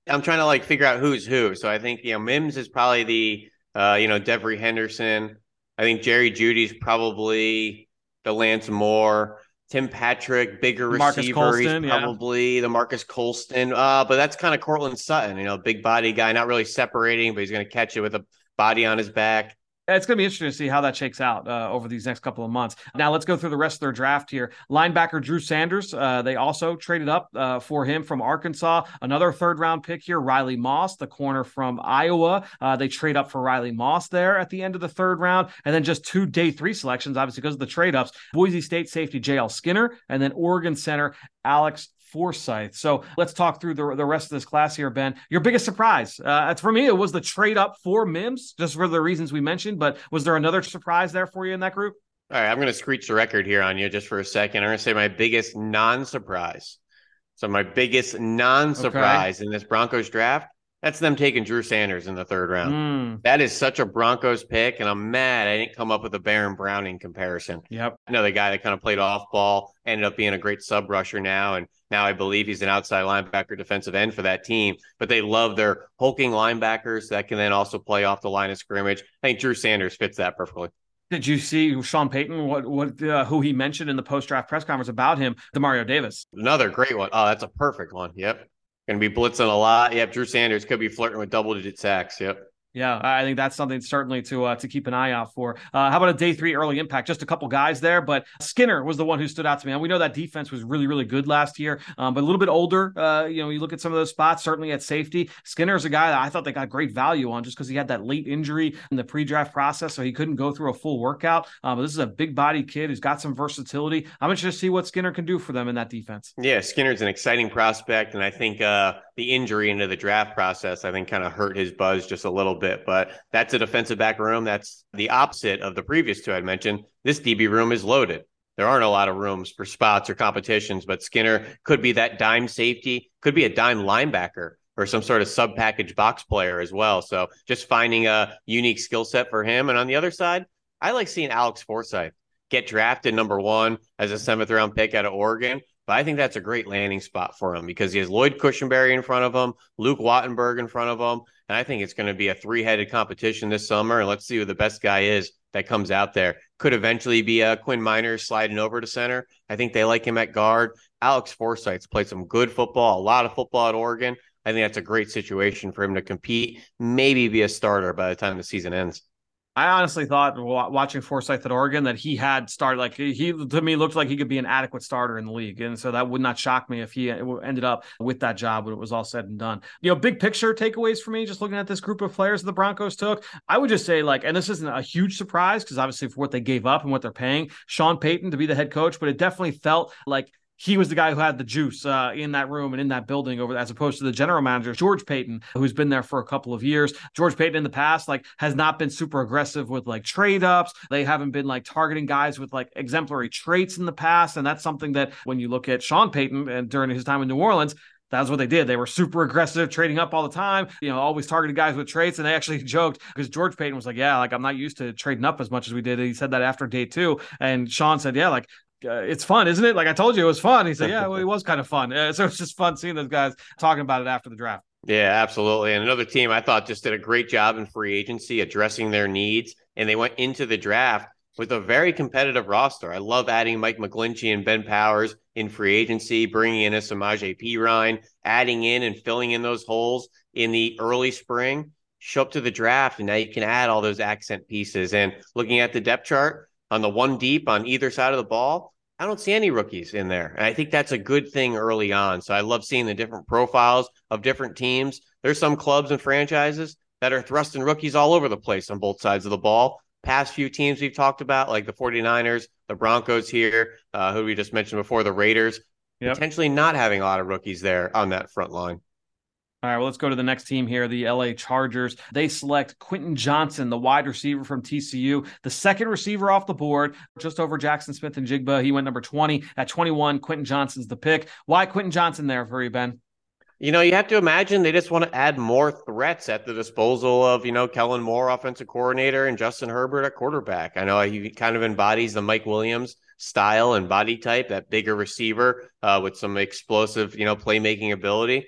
I'm trying to figure out who's who. So I think, Mims is probably the, Devery Henderson. I think Jerry Judy's probably the Lance Moore. Tim Patrick, bigger Marcus receiver. Colston, He's probably the Marcus Colston. But that's kind of Cortland Sutton, big body guy, not really separating, but he's going to catch it with a body on his back. It's going to be interesting to see how that shakes out over these next couple of months. Now, let's go through the rest of their draft here. Linebacker Drew Sanders, they also traded up for him from Arkansas. Another third-round pick here, Riley Moss, the corner from Iowa. They trade up for Riley Moss there at the end of the third round. And then just 2 day 3 selections, obviously because of the trade-ups. Boise State safety J.L. Skinner, and then Oregon center Alex Forsyth. So let's talk through the rest of this class here, Ben. Your biggest surprise? For me, it was the trade up for Mims, just for the reasons we mentioned. But was there another surprise there for you in that group? All right, I'm going to screech the record here on you just for a second. I'm going to say my biggest non-surprise. So my biggest non-surprise in this Broncos draft, that's them taking Drew Sanders in the third round. That is such a Broncos pick, and I'm mad I didn't come up with a Baron Browning comparison. Yep. Another guy that kind of played off ball, ended up being a great sub rusher now, and now I believe he's an outside linebacker defensive end for that team. But they love their hulking linebackers that can then also play off the line of scrimmage. I think Drew Sanders fits that perfectly. Did you see Sean Payton, who he mentioned in the post-draft press conference about him, Demario Davis? Another great one. Oh, that's a perfect one. Yep. Going to be blitzing a lot. Yep. Drew Sanders could be flirting with double-digit sacks. Yep. Yeah, I think that's something certainly to keep an eye out for. How about a day 3 early impact? Just a couple guys there, but Skinner was the one who stood out to me. And we know that defense was really, really good last year, but a little bit older. You look at some of those spots, certainly at safety. Skinner's a guy that I thought they got great value on just because he had that late injury in the pre-draft process, so he couldn't go through a full workout. But this is a big body kid who's got some versatility. I'm interested to see what Skinner can do for them in that defense. Yeah, Skinner's an exciting prospect, and I think the injury into the draft process, I think, kind of hurt his buzz just a little bit. But that's a defensive back room. That's the opposite of the previous two I'd mentioned. This DB room is loaded. There aren't a lot of rooms for spots or competitions, but Skinner could be that dime safety, could be a dime linebacker or some sort of sub-package box player as well. So just finding a unique skill set for him. And on the other side, I like seeing Alex Forsyth get drafted number 1 as a 7th-round pick out of Oregon. But I think that's a great landing spot for him because he has Lloyd Cushenberry in front of him, Luke Wattenberg in front of him. And I think it's going to be a 3-headed competition this summer. And let's see who the best guy is that comes out there. Could eventually be Quinn Miners sliding over to center. I think they like him at guard. Alex Forsyth's played some good football, a lot of football at Oregon. I think that's a great situation for him to compete, maybe be a starter by the time the season ends. I honestly thought watching Forsyth at Oregon that he had started, he to me looked like he could be an adequate starter in the league. And so that would not shock me if he ended up with that job when it was all said and done. Big picture takeaways for me, just looking at this group of players the Broncos took, I would just say and this isn't a huge surprise because obviously for what they gave up and what they're paying Sean Payton to be the head coach, but it definitely felt like he was the guy who had the juice in that room and in that building as opposed to the general manager, George Payton, who's been there for a couple of years. George Payton in the past, has not been super aggressive with trade ups. They haven't been targeting guys with exemplary traits in the past. And that's something that when you look at Sean Payton and during his time in New Orleans, that's what they did. They were super aggressive, trading up all the time, always targeting guys with traits. And they actually joked because George Payton was I'm not used to trading up as much as we did. And he said that after day 2. And Sean said, it's fun, isn't it? I told you it was fun. He said, yeah, well, it was kind of fun. So it's just fun seeing those guys talking about it after the draft. Yeah, absolutely. And another team I thought just did a great job in free agency addressing their needs. And they went into the draft with a very competitive roster. I love adding Mike McGlinchey and Ben Powers in free agency, bringing in a Samaje Perine, adding in and filling in those holes in the early spring. Show up to the draft, and now you can add all those accent pieces. And looking at the depth chart on the 1 deep on either side of the ball, I don't see any rookies in there. And I think that's a good thing early on. So I love seeing the different profiles of different teams. There's some clubs and franchises that are thrusting rookies all over the place on both sides of the ball. Past few teams we've talked about, like the 49ers, the Broncos here, who we just mentioned before, the Raiders, potentially not having a lot of rookies there on that front line. All right, well, let's go to the next team here, the LA Chargers. They select Quentin Johnson, the wide receiver from TCU, the second receiver off the board, just over Jackson Smith-Njigba. He went number 20. At 21, Quentin Johnson's the pick. Why Quentin Johnson there for you, Ben? You have to imagine they just want to add more threats at the disposal of, Kellen Moore, offensive coordinator, and Justin Herbert at quarterback. I know he kind of embodies the Mike Williams style and body type, that bigger receiver with some explosive, playmaking ability.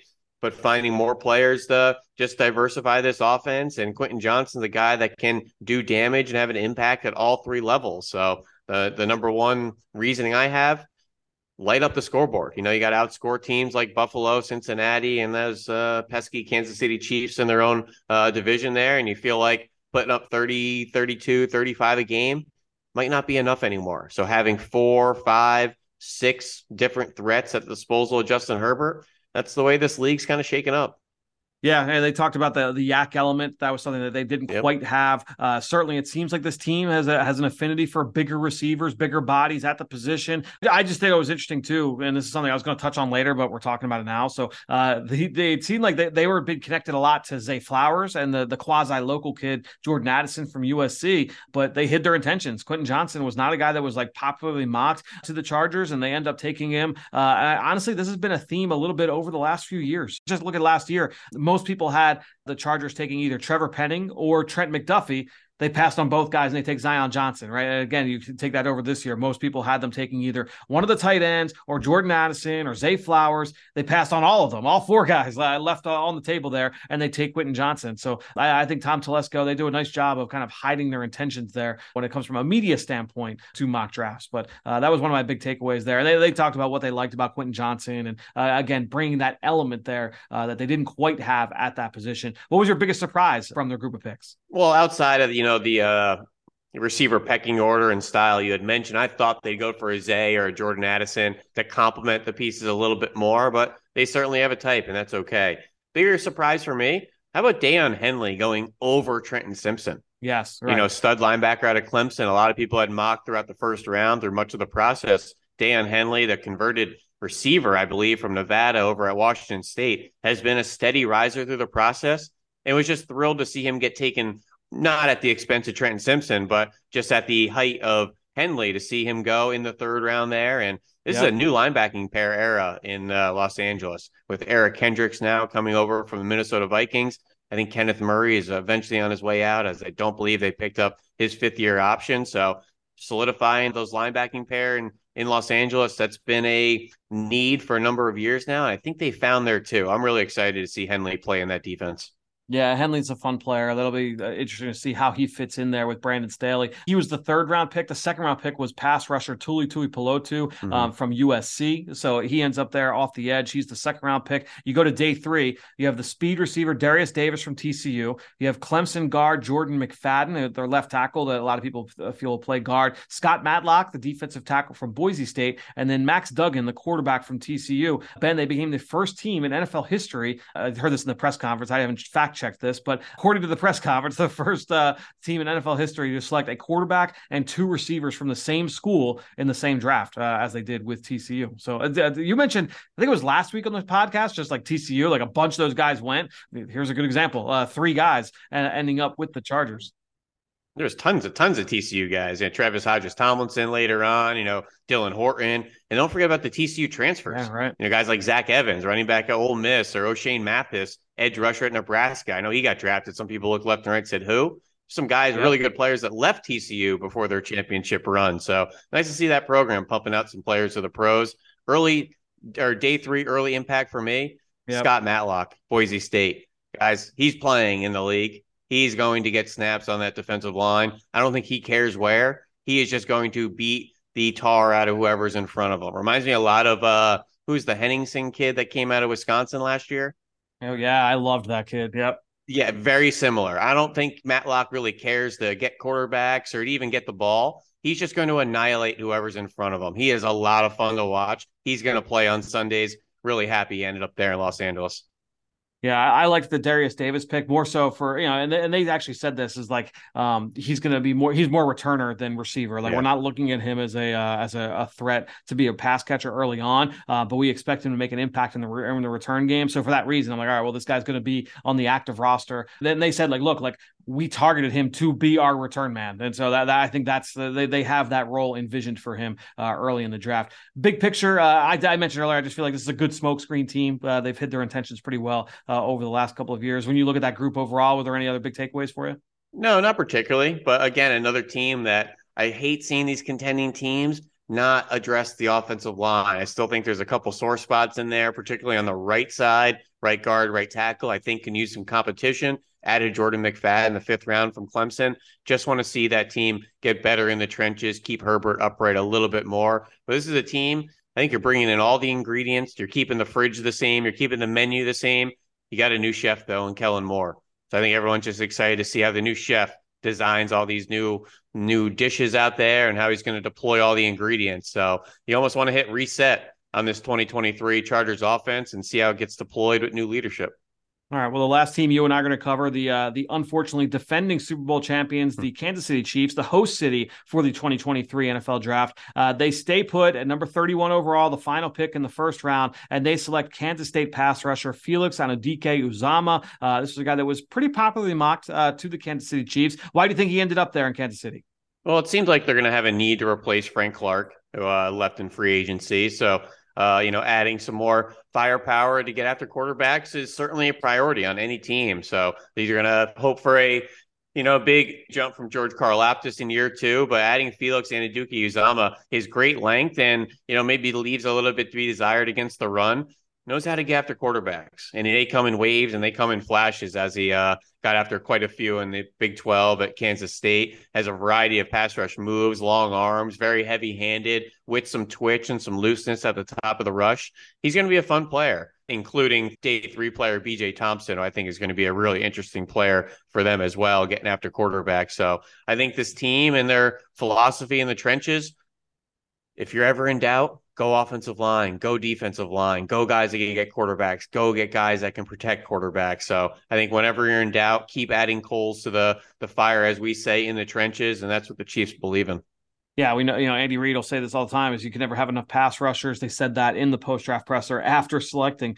but finding more players to just diversify this offense. And Quentin Johnston's a guy that can do damage and have an impact at all three levels. So the number one reasoning I have, light up the scoreboard. You got to outscore teams like Buffalo, Cincinnati, and those pesky Kansas City Chiefs in their own division there. And you feel like putting up 30, 32, 35 a game might not be enough anymore. So having 4, 5, 6 different threats at the disposal of Justin Herbert, that's the way this league's kind of shaken up. Yeah, and they talked about the yak element. That was something that they didn't quite have. Certainly, it seems like this team has an affinity for bigger receivers, bigger bodies at the position. I just think it was interesting too, and this is something I was going to touch on later, but we're talking about it now. So it seemed like they were being connected a lot to Zay Flowers and the quasi-local kid, Jordan Addison from USC, but they hid their intentions. Quentin Johnston was not a guy that was like popularly mocked to the Chargers, and they end up taking him. Honestly, this has been a theme a little bit over the last few years. Just look at last year. Most people had the Chargers taking either Trevor Penning or Trent McDuffie. They passed on both guys and they take Zion Johnson, right? And again, you can take that over this year. Most people had them taking either one of the tight ends or Jordan Addison or Zay Flowers. They passed on all of them, all 4 guys left on the table there, and they take Quentin Johnston. So I think Tom Telesco, they do a nice job of kind of hiding their intentions there when it comes from a media standpoint to mock drafts. But that was one of my big takeaways there. They talked about what they liked about Quentin Johnston and, again, bringing that element there that they didn't quite have at that position. What was your biggest surprise from their group of picks? Well, outside of, the receiver pecking order and style you had mentioned, I thought they'd go for a Zay or a Jordan Addison to complement the pieces a little bit more, but they certainly have a type, and that's okay. Bigger surprise for me, how about Daiyan Henley going over Trenton Simpson? Yes, right. Stud linebacker out of Clemson. A lot of people had mocked throughout the first round through much of the process. Daiyan Henley, the converted receiver, I believe, from Nevada over at Washington State, has been a steady riser through the process, and was just thrilled to see him get taken not at the expense of Trenton Simpson, but just at the height of Henley, to see him go in the 3rd round there. And this is a new linebacking pair era in Los Angeles, with Eric Kendricks now coming over from the Minnesota Vikings. I think Kenneth Murray is eventually on his way out, as I don't believe they picked up his 5th-year option. So solidifying those linebacking pair in Los Angeles, that's been a need for a number of years now. I think they found there too. I'm really excited to see Henley play in that defense. Yeah, Henley's a fun player. That'll be interesting to see how he fits in there with Brandon Staley. He was the 3rd round pick. The 2nd round pick was pass rusher Tuli Tuipulotu from USC. So he ends up there off the edge. He's the 2nd round pick. You go to day 3, you have the speed receiver Darius Davis from TCU. You have Clemson guard Jordan McFadden, their left tackle that a lot of people feel will play guard. Scott Matlock, the defensive tackle from Boise State. And then Max Duggan, the quarterback from TCU. Ben, they became the first team in NFL history. I heard this in the press conference. I haven't fact-checked this, but according to the press conference, the first team in NFL history to select a quarterback and 2 receivers from the same school in the same draft as they did with TCU. So you mentioned, I think it was last week on the podcast, just like TCU, like a bunch of those guys went. Here's a good example. 3 guys ending up with the Chargers. There's tons of TCU guys. Travis Hodges-Tomlinson later on, Dylan Horton. And don't forget about the TCU transfers. Yeah, right. Guys like Zach Evans, running back at Ole Miss, or O'Shane Mathis, edge rusher at Nebraska. I know he got drafted. Some people looked left and right and said, who? Some guys, really good players that left TCU before their championship run. So nice to see that program pumping out some players to the pros. Day 3, early impact for me. Yep. Scott Matlock, Boise State. Guys, he's playing in the league. He's going to get snaps on that defensive line. I don't think he cares where. He is just going to beat the tar out of whoever's in front of him. Reminds me a lot of who's the Henningsen kid that came out of Wisconsin last year? Oh, yeah, I loved that kid. Yep. Yeah, very similar. I don't think Matlock really cares to get quarterbacks or to even get the ball. He's just going to annihilate whoever's in front of him. He is a lot of fun to watch. He's going to play on Sundays. Really happy he ended up there in Los Angeles. Yeah, I liked the Darius Davis pick more so for, and they actually said this is like he's going to be he's more returner than receiver. Like we're not looking at him as a threat to be a pass catcher early on, but we expect him to make an impact in the return game. So for that reason, I'm like, all right, well, this guy's going to be on the active roster. Then they said, like, look, like we targeted him to be our return man. And so that I think that's they have that role envisioned for him early in the draft. Big picture, I mentioned earlier, I just feel like this is a good smokescreen team. They've hid their intentions pretty well over the last couple of years. When you look at that group overall, were there any other big takeaways for you? No, not particularly. But again, another team that I hate seeing these contending teams not address the offensive line. I still think there's a couple sore spots in there, particularly on the right side, right guard, right tackle. I think can use some competition. Added Jordan McFadden in the 5th round from Clemson. Just want to see that team get better in the trenches, keep Herbert upright a little bit more. But this is a team, I think you're bringing in all the ingredients. You're keeping the fridge the same. You're keeping the menu the same. You got a new chef, though, in Kellen Moore. So I think everyone's just excited to see how the new chef designs all these new dishes out there and how he's going to deploy all the ingredients. So you almost want to hit reset on this 2023 Chargers offense and see how it gets deployed with new leadership. All right. Well, the last team you and I are going to cover, the unfortunately defending Super Bowl champions, the Kansas City Chiefs, the host city for the 2023 NFL Draft. They stay put at number 31 overall, the final pick in the 1st round, and they select Kansas State pass rusher Felix Anudike-Uzomah. This was a guy that was pretty popularly mocked to the Kansas City Chiefs. Why do you think he ended up there in Kansas City? Well, it seems like they're going to have a need to replace Frank Clark, who left in free agency. So adding some more firepower to get after quarterbacks is certainly a priority on any team. So these are going to hope for a big jump from George Karlaftis in year 2, but adding Felix Anudike-Uzomah, his great length and, maybe leaves a little bit to be desired against the run, knows how to get after quarterbacks. And they come in waves and they come in flashes, as he got after quite a few in the Big 12 at Kansas State. Has a variety of pass rush moves, long arms, very heavy-handed, with some twitch and some looseness at the top of the rush. He's going to be a fun player, including day 3 player BJ Thompson, who I think is going to be a really interesting player for them as well, getting after quarterbacks. So I think this team and their philosophy in the trenches, if you're ever in doubt, go offensive line, go defensive line, go guys that can get quarterbacks, go get guys that can protect quarterbacks. So I think whenever you're in doubt, keep adding coals to the fire, as we say, in the trenches, and that's what the Chiefs believe in. Yeah, we know, Andy Reid will say this all the time, is you can never have enough pass rushers. They said that in the post-draft presser after selecting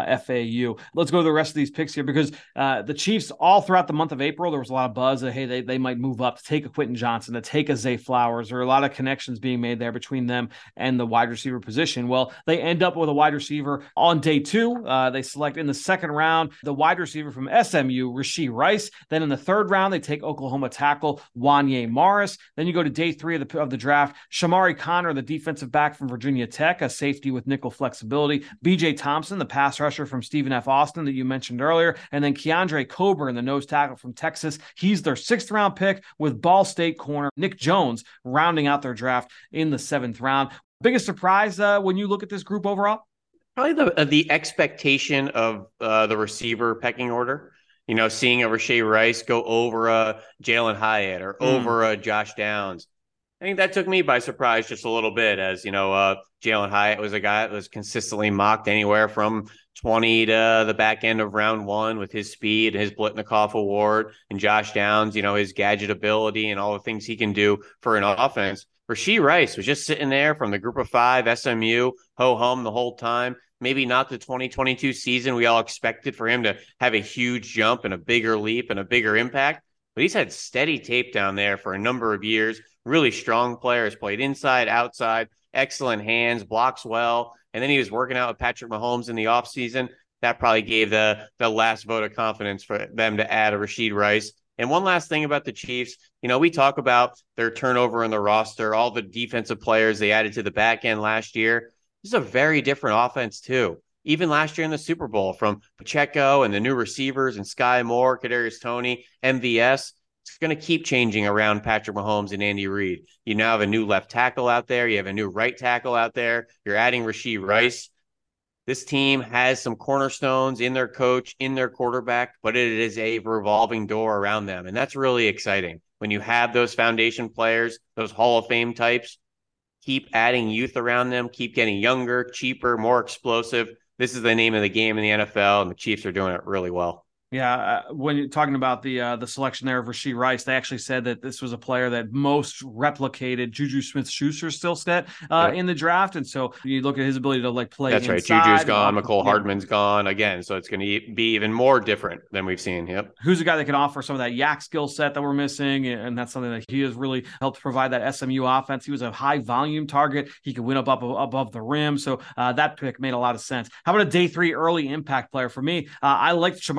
FAU. Let's go to the rest of these picks here, because the Chiefs, all throughout the month of April, there was a lot of buzz that, hey, they might move up to take a Quentin Johnson, to take a Zay Flowers. There are a lot of connections being made there between them and the wide receiver position. Well, they end up with a wide receiver on day 2. They select in the 2nd round the wide receiver from SMU, Rashee Rice. Then in the 3rd round, they take Oklahoma tackle Wanya Morris. Then you go to day 3 of the draft, Shamari Connor, the defensive back from Virginia Tech, a safety with nickel flexibility, BJ Thompson, the pass rusher from Stephen F. Austin that you mentioned earlier, and then Keandre Coburn, the nose tackle from Texas. He's their 6th round pick, with Ball State corner Nick Jones rounding out their draft in the 7th round. Biggest surprise when you look at this group overall? Probably the expectation of the receiver pecking order. Seeing a Rashee Rice go over a Jalen Hyatt or over a Josh Downs. I think that took me by surprise just a little bit, as, Jalen Hyatt was a guy that was consistently mocked anywhere from 20 to the back end of round 1 with his speed, his Blitnikoff award, and Josh Downs, his gadget ability and all the things he can do for an offense. Rashee Rice was just sitting there from the group of 5, SMU, ho-hum the whole time. Maybe not the 2022 season we all expected for him to have a huge jump and a bigger leap and a bigger impact, but he's had steady tape down there for a number of years. Really strong player, has played inside, outside, excellent hands, blocks well. And then he was working out with Patrick Mahomes in the offseason. That probably gave the last vote of confidence for them to add a Rashee Rice. And one last thing about the Chiefs, we talk about their turnover in the roster, all the defensive players they added to the back end last year. This is a very different offense too. Even last year in the Super Bowl, from Pacheco and the new receivers and Sky Moore, Kadarius Toney, MVS, it's going to keep changing around Patrick Mahomes and Andy Reid. You now have a new left tackle out there. You have a new right tackle out there. You're adding Rashee Rice. This team has some cornerstones in their coach, in their quarterback, but it is a revolving door around them. And that's really exciting. When you have those foundation players, those Hall of Fame types, keep adding youth around them, keep getting younger, cheaper, more explosive. This is the name of the game in the NFL, and the Chiefs are doing it really well. Yeah, when you're talking about the selection there of Rashee Rice, they actually said that this was a player that most replicated Juju Smith-Schuster's skill set in the draft. And so you look at his ability to play That's inside. Right. Juju's gone. McCole Hardman's gone again. So it's going to be even more different than we've seen. Yep. Who's a guy that can offer some of that yak skill set that we're missing? And that's something that he has really helped provide that SMU offense. He was a high volume target. He could win up above the rim. So that pick made a lot of sense. How about a day 3 early impact player? For me, I liked Shamari Connor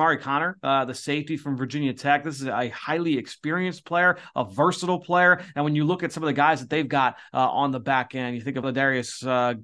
Conner, the safety from Virginia Tech. This is a highly experienced player, a versatile player. And when you look at some of the guys that they've got on the back end, you think of Ladarius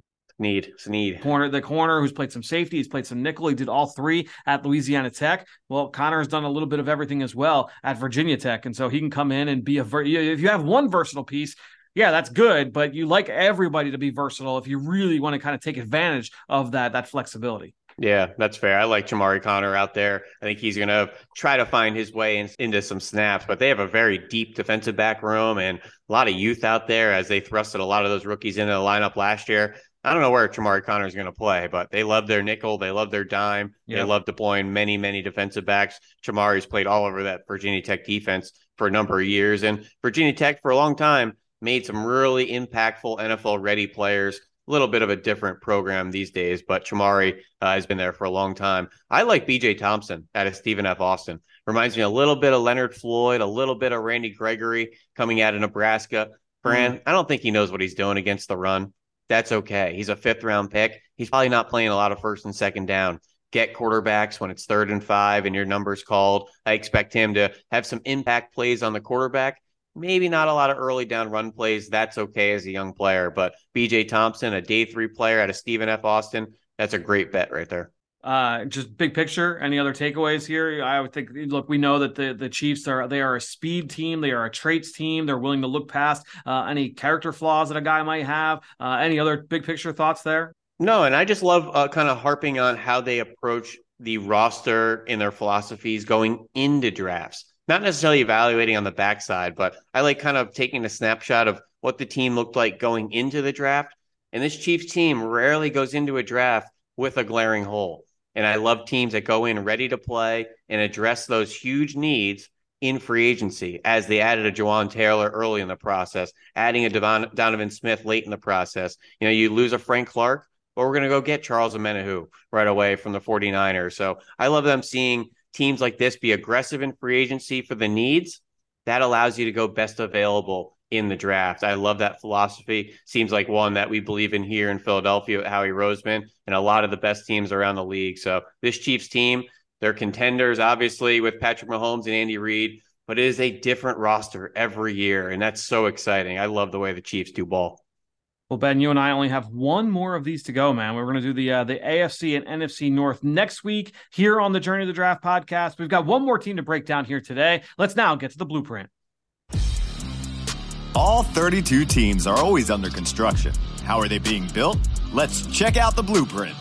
Sneed. The corner who's played some safety, he's played some nickel. He did all three at Louisiana Tech. Well, Conner has done a little bit of everything as well at Virginia Tech. And so he can come in and be if you have one versatile piece, yeah, that's good. But you like everybody to be versatile if you really want to kind of take advantage of that flexibility. Yeah, that's fair. I like Jamari Conner out there. I think he's going to try to find his way into some snaps, but they have a very deep defensive back room and a lot of youth out there as they thrusted a lot of those rookies into the lineup last year. I don't know where Jamari Conner is going to play, but they love their nickel. They love their dime. Yep. They love deploying many, many defensive backs. Jamari's played all over that Virginia Tech defense for a number of years. And Virginia Tech, for a long time, made some really impactful NFL-ready players. A little bit of a different program these days, but Jamari has been there for a long time. I like B.J. Thompson out of Stephen F. Austin. Reminds me a little bit of Leonard Floyd, a little bit of Randy Gregory coming out of Nebraska. Fran, I don't think he knows what he's doing against the run. That's okay. He's a 5th-round pick. He's probably not playing a lot of 1st and 2nd down. Get quarterbacks when it's 3rd and 5 and your number's called. I expect him to have some impact plays on the quarterback. Maybe not a lot of early down run plays. That's okay as a young player. But B.J. Thompson, a day 3 player out of Stephen F. Austin, that's a great bet right there. Just big picture. Any other takeaways here? I would think, look, we know that the Chiefs are a speed team. They are a traits team. They're willing to look past any character flaws that a guy might have. Any other big picture thoughts there? No, and I just love kind of harping on how they approach the roster in their philosophies going into drafts. Not necessarily evaluating on the backside, but I like kind of taking a snapshot of what the team looked like going into the draft. And this Chiefs team rarely goes into a draft with a glaring hole. And I love teams that go in ready to play and address those huge needs in free agency, as they added a Jawan Taylor early in the process, adding a Donovan Smith late in the process. You know, you lose a Frank Clark, but we're going to go get Charles Omenihu right away from the 49ers. So I love them seeing teams like this be aggressive in free agency for the needs. That allows you to go best available in the draft. I love that philosophy. Seems like one that we believe in here in Philadelphia at Howie Roseman and a lot of the best teams around the league. So this Chiefs team, they're contenders, obviously, with Patrick Mahomes and Andy Reid, but it is a different roster every year, and that's so exciting. I love the way the Chiefs do ball. Well, Ben, you and I only have one more of these to go, man. We're going to do the AFC and NFC North next week here on the Journey to the Draft podcast. We've got one more team to break down here today. Let's now get to the blueprint. All 32 teams are always under construction. How are they being built? Let's check out the blueprint.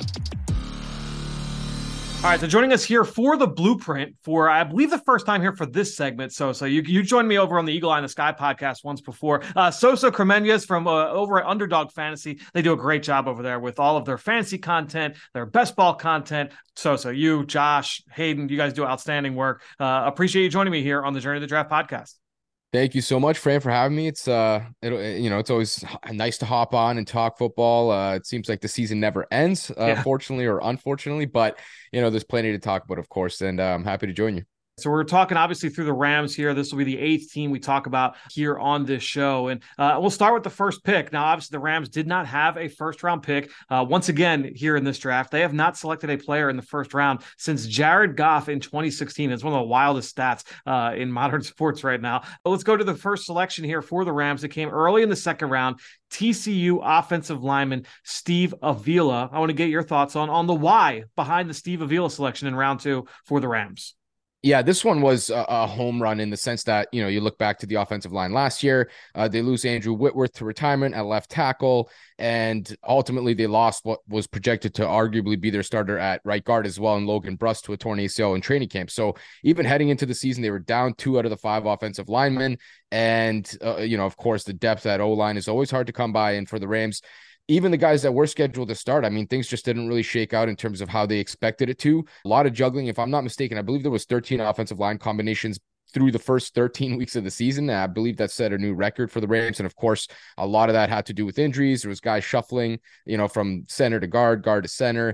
All right, so joining us here for the blueprint for, I believe, the first time here for this segment. So you joined me over on the Eagle Eye in the Sky podcast once before. Soso Kremenjas from over at Underdog Fantasy. They do a great job over there with all of their fantasy content, their best ball content. Soso, you, Josh, Hayden, you guys do outstanding work. Appreciate you joining me here on the Journey to the Draft podcast. Thank you so much, Fran, for having me. It's it's always nice to hop on and talk football. It seems like the season never ends, fortunately or unfortunately, but there's plenty to talk about, of course, and I'm happy to join you. So we're talking obviously through the Rams here. This will be the 8th team we talk about here on this show. And we'll start with the first pick. Now, obviously, the Rams did not have a first-round pick. Once again, here in this draft, they have not selected a player in the first round since Jared Goff in 2016. It's one of the wildest stats in modern sports right now. But let's go to the first selection here for the Rams. It came early in the second round. TCU offensive lineman Steve Avila. I want to get your thoughts on the why behind the Steve Avila selection in round 2 for the Rams. Yeah, this one was a home run in the sense that, you look back to the offensive line last year, they lose Andrew Whitworth to retirement at left tackle, and ultimately they lost what was projected to arguably be their starter at right guard as well, and Logan Bruss to a torn ACL in training camp. So even heading into the season, they were down 2 out of the 5 offensive linemen. And, of course, the depth at O-line is always hard to come by. And for the Rams, even the guys that were scheduled to start, I mean, things just didn't really shake out in terms of how they expected it to. A lot of juggling. If I'm not mistaken, I believe there was 13 offensive line combinations through the first 13 weeks of the season. I believe that set a new record for the Rams. And of course, a lot of that had to do with injuries. There was guys shuffling, from center to guard to center.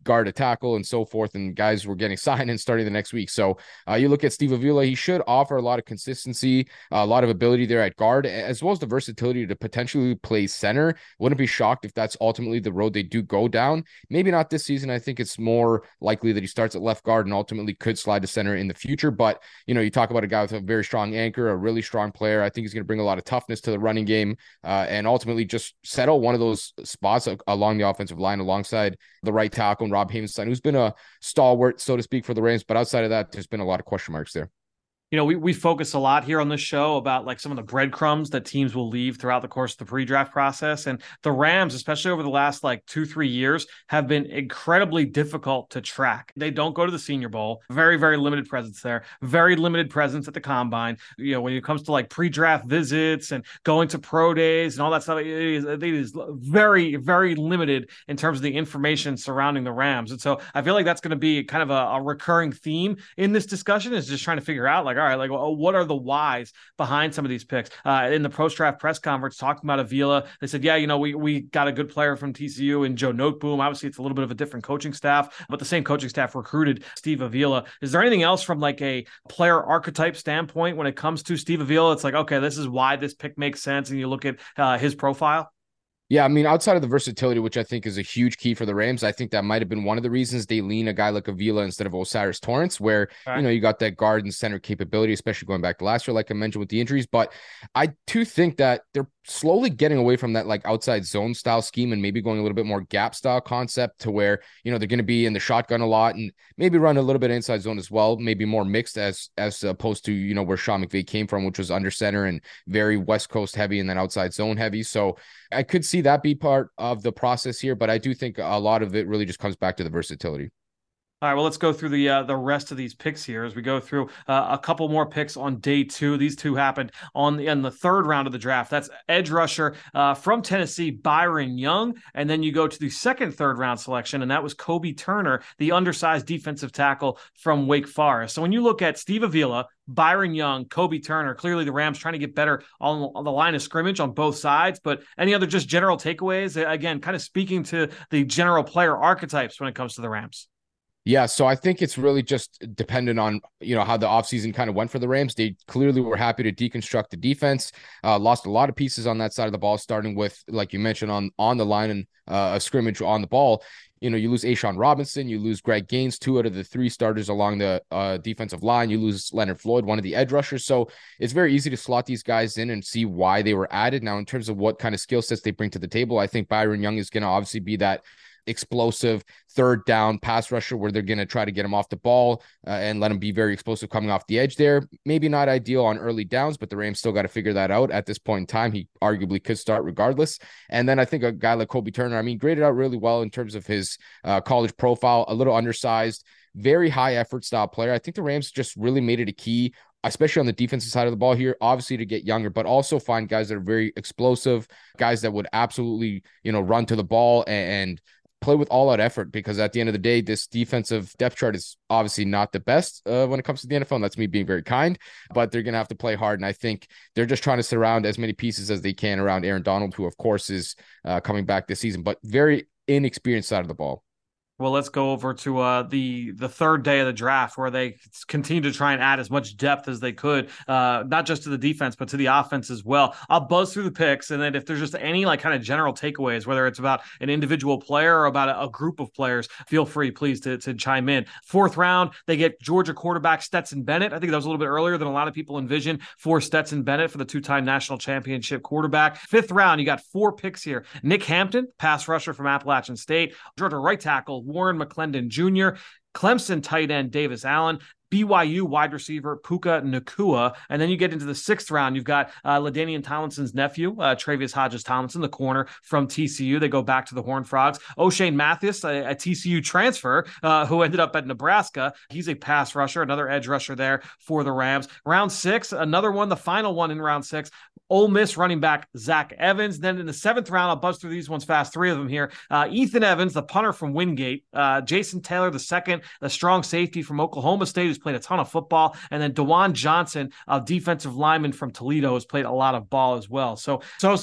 guard, a tackle, and so forth. And guys were getting signed and starting the next week. So you look at Steve Avila, he should offer a lot of consistency, a lot of ability there at guard, as well as the versatility to potentially play center. Wouldn't be shocked if that's ultimately the road they do go down. Maybe not this season. I think it's more likely that he starts at left guard and ultimately could slide to center in the future. But, you talk about a guy with a very strong anchor, a really strong player. I think he's going to bring a lot of toughness to the running game and ultimately just settle one of those spots along the offensive line alongside the right tackle and Rob Havenstein, who's been a stalwart, so to speak, for the Rams. But outside of that, there's been a lot of question marks there. We focus a lot here on this show about like some of the breadcrumbs that teams will leave throughout the course of the pre-draft process. And the Rams, especially over the last like 2-3 years, have been incredibly difficult to track. They don't go to the Senior Bowl, very, very limited presence there, very limited presence at the Combine. When it comes to like pre-draft visits and going to pro days and all that stuff, it is very, very limited in terms of the information surrounding the Rams. And so I feel like that's going to be kind of a recurring theme in this discussion, is just trying to figure out like, all right, like what are the whys behind some of these picks? In the post-draft press conference, talking about Avila, they said, yeah, we got a good player from TCU and Joe Noteboom. Obviously, it's a little bit of a different coaching staff, but the same coaching staff recruited Steve Avila. Is there anything else from like a player archetype standpoint when it comes to Steve Avila? It's like, okay, this is why this pick makes sense, and you look at his profile. Yeah, I mean, outside of the versatility, which I think is a huge key for the Rams, I think that might have been one of the reasons they lean a guy like Avila instead of Osiris Torrance, where, you got that guard and center capability, especially going back to last year, like I mentioned with the injuries. But I do think that they're slowly getting away from that like outside zone style scheme and maybe going a little bit more gap style concept to where, they're going to be in the shotgun a lot and maybe run a little bit inside zone as well, maybe more mixed as opposed to, where Sean McVay came from, which was under center and very West Coast heavy and then outside zone heavy. So I could see that be part of the process here, but I do think a lot of it really just comes back to the versatility. All right, well, let's go through the rest of these picks here as we go through a couple more picks on day 2. These two happened in the third round of the draft. That's edge rusher from Tennessee, Byron Young. And then you go to the third round selection, and that was Kobe Turner, the undersized defensive tackle from Wake Forest. So when you look at Steve Avila, Byron Young, Kobe Turner, clearly the Rams trying to get better on the line of scrimmage on both sides. But any other just general takeaways? Again, kind of speaking to the general player archetypes when it comes to the Rams. Yeah, so I think it's really just dependent on, how the offseason kind of went for the Rams. They clearly were happy to deconstruct the defense, lost a lot of pieces on that side of the ball, starting with, like you mentioned, on the line and a scrimmage on the ball. You lose A'Shawn Robinson, you lose Greg Gaines, 2 out of the 3 starters along the defensive line. You lose Leonard Floyd, one of the edge rushers. So it's very easy to slot these guys in and see why they were added. Now, in terms of what kind of skill sets they bring to the table, I think Byron Young is going to obviously be that explosive third down pass rusher where they're going to try to get him off the ball and let him be very explosive coming off the edge there. Maybe not ideal on early downs, but the Rams still got to figure that out at this point in time. He arguably could start regardless. And then I think a guy like Kobe Turner, graded out really well in terms of his college profile, a little undersized, very high effort style player. I think the Rams just really made it a key, especially on the defensive side of the ball here, obviously to get younger, but also find guys that are very explosive, guys that would absolutely, run to the ball and play with all out effort, because at the end of the day, this defensive depth chart is obviously not the best when it comes to the NFL. And that's me being very kind, but they're going to have to play hard. And I think they're just trying to surround as many pieces as they can around Aaron Donald, who of course is coming back this season, but very inexperienced side of the ball. Well, let's go over to the third day of the draft, where they continue to try and add as much depth as they could, not just to the defense, but to the offense as well. I'll buzz through the picks, and then if there's just any like kind of general takeaways, whether it's about an individual player or about a group of players, feel free, please, to chime in. 4th round, they get Georgia quarterback Stetson Bennett. I think that was a little bit earlier than a lot of people envisioned for Stetson Bennett, for the 2-time national championship quarterback. 5th round, you got 4 picks here. Nick Hampton, pass rusher from Appalachian State. Georgia right tackle Warren McClendon Jr., Clemson tight end Davis Allen, BYU wide receiver Puka Nacua. And then you get into the 6th round. You've got LaDainian Tomlinson's nephew, Travius Hodges Tomlinson, the corner from TCU. They go back to the Horned Frogs. O'Shane Mathis, a TCU transfer who ended up at Nebraska. He's a pass rusher, another edge rusher there for the Rams. Round 6, another one, the final one in round 6. Ole Miss running back Zach Evans. Then in the 7th round, I'll buzz through these ones fast, 3 of them here. Ethan Evans, the punter from Wingate. Jason Taylor, the second, the strong safety from Oklahoma State, who's played a ton of football. And then DeJuan Johnson, a defensive lineman from Toledo, has played a lot of ball as well. So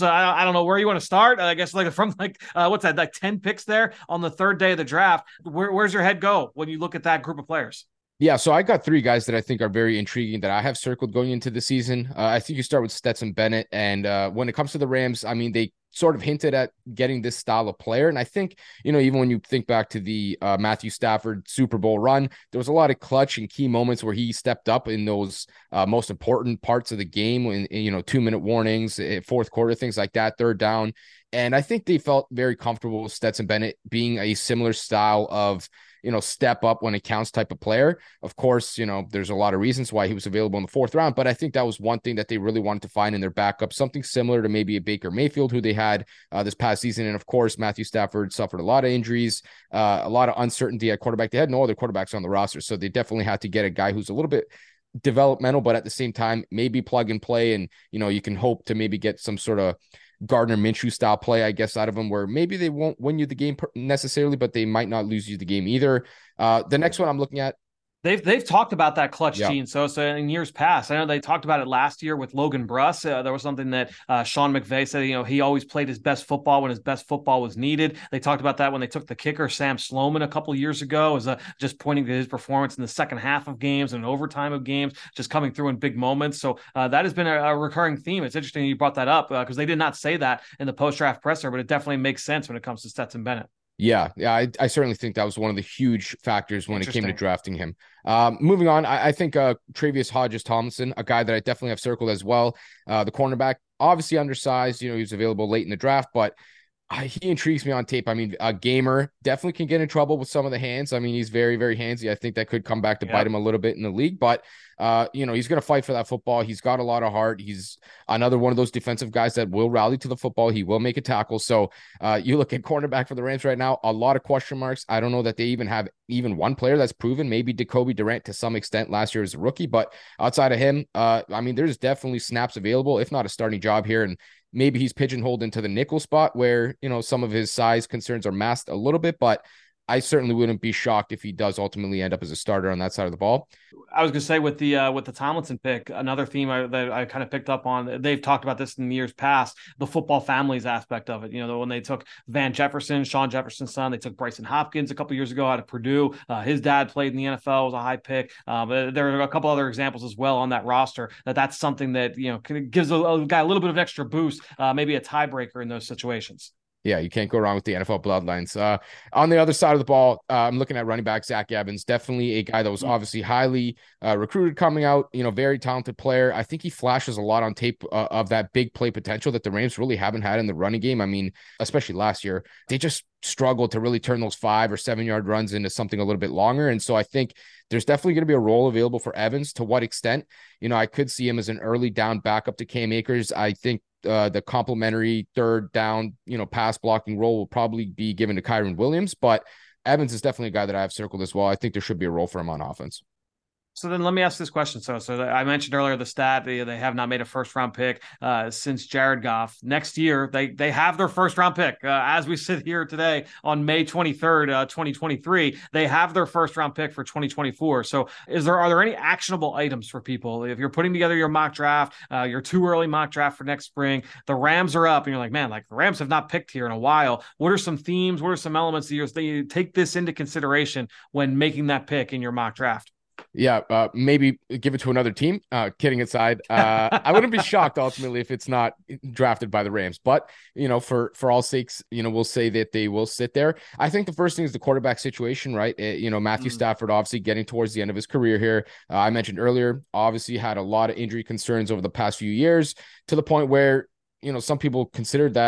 I don't know where you want to start. I guess from what's that, like 10 picks there on the 3rd day of the draft. Where's your head go when you look at that group of players? Yeah, so I got 3 guys that I think are very intriguing that I have circled going into the season. I think you start with Stetson Bennett. And when it comes to the Rams, I mean, they sort of hinted at getting this style of player. And I think, even when you think back to the Matthew Stafford Super Bowl run, there was a lot of clutch and key moments where he stepped up in those most important parts of the game when, 2-minute warnings, 4th quarter, things like that, 3rd down. And I think they felt very comfortable with Stetson Bennett being a similar style of, step up when it counts type of player. Of course, there's a lot of reasons why he was available in the 4th round, but I think that was one thing that they really wanted to find in their backup, something similar to maybe a Baker Mayfield, who they had this past season. And of course, Matthew Stafford suffered a lot of injuries, a lot of uncertainty at quarterback. They had no other quarterbacks on the roster, so they definitely had to get a guy who's a little bit developmental, but at the same time, maybe plug and play. And, you can hope to maybe get some sort of Gardner Minshew style play, I guess, out of them, where maybe they won't win you the game necessarily, but they might not lose you the game either. The next one I'm looking at, They've talked about that clutch gene. So in years past, I know they talked about it last year with Logan Bruss. There was something that Sean McVay said, he always played his best football when his best football was needed. They talked about that when they took the kicker, Sam Sloman, a couple of years ago, as just pointing to his performance in the second half of games and overtime of games, just coming through in big moments. So that has been a recurring theme. It's interesting you brought that up because they did not say that in the post-draft presser, but it definitely makes sense when it comes to Stetson Bennett. Yeah, I certainly think that was one of the huge factors when it came to drafting him. Moving on, I think Travius Hodges-Tomlinson, a guy that I definitely have circled as well. The cornerback, obviously undersized, he was available late in the draft, but he intrigues me on tape. I mean, a gamer definitely can get in trouble with some of the hands. I mean, he's very, very handsy. I think that could come back to bite him a little bit in the league, but he's going to fight for that football. He's got a lot of heart. He's another one of those defensive guys that will rally to the football. He will make a tackle. So you look at cornerback for the Rams right now, a lot of question marks. I don't know that they even have one player that's proven. Maybe Jacoby Durant to some extent last year as a rookie, but outside of him, there's definitely snaps available, if not a starting job here. And maybe he's pigeonholed into the nickel spot where, some of his size concerns are masked a little bit, but I certainly wouldn't be shocked if he does ultimately end up as a starter on that side of the ball. I was going to say with the Tomlinson pick, another theme that I kind of picked up on, they've talked about this in years past, the football families aspect of it. When they took Van Jefferson, Sean Jefferson's son, they took Bryson Hopkins a couple years ago out of Purdue. His dad played in the NFL, was a high pick. There are a couple other examples as well on that roster that's something that, gives a guy a little bit of extra boost, maybe a tiebreaker in those situations. Yeah, you can't go wrong with the NFL bloodlines. On the other side of the ball, I'm looking at running back Zach Evans, definitely a guy that was obviously highly recruited coming out, very talented player. I think he flashes a lot on tape of that big play potential that the Rams really haven't had in the running game. I mean, especially last year, they just struggled to really turn those 5 or 7 yard runs into something a little bit longer. And so I think there's definitely going to be a role available for Evans. To what extent? I could see him as an early down backup to Cam Akers. I think the complementary 3rd down, pass blocking role will probably be given to Kyren Williams, but Evans is definitely a guy that I have circled as well. I think there should be a role for him on offense. So then let me ask this question. So I mentioned earlier the stat, they have not made a first round pick since Jared Goff. Next year, they have their first round pick. As we sit here today on May 23rd, 2023, they have their first round pick for 2024. So are there any actionable items for people? If you're putting together your mock draft, your too early mock draft for next spring, the Rams are up and you're like, man, the Rams have not picked here in a while. What are some themes? What are some elements that you take this into consideration when making that pick in your mock draft? Yeah, maybe give it to another team. Kidding aside, I wouldn't be shocked ultimately if it's not drafted by the Rams. But, for all sakes, we'll say that they will sit there. I think the first thing is the quarterback situation, right? Matthew Stafford obviously getting towards the end of his career here. I mentioned earlier, obviously had a lot of injury concerns over the past few years to the point where, some people considered that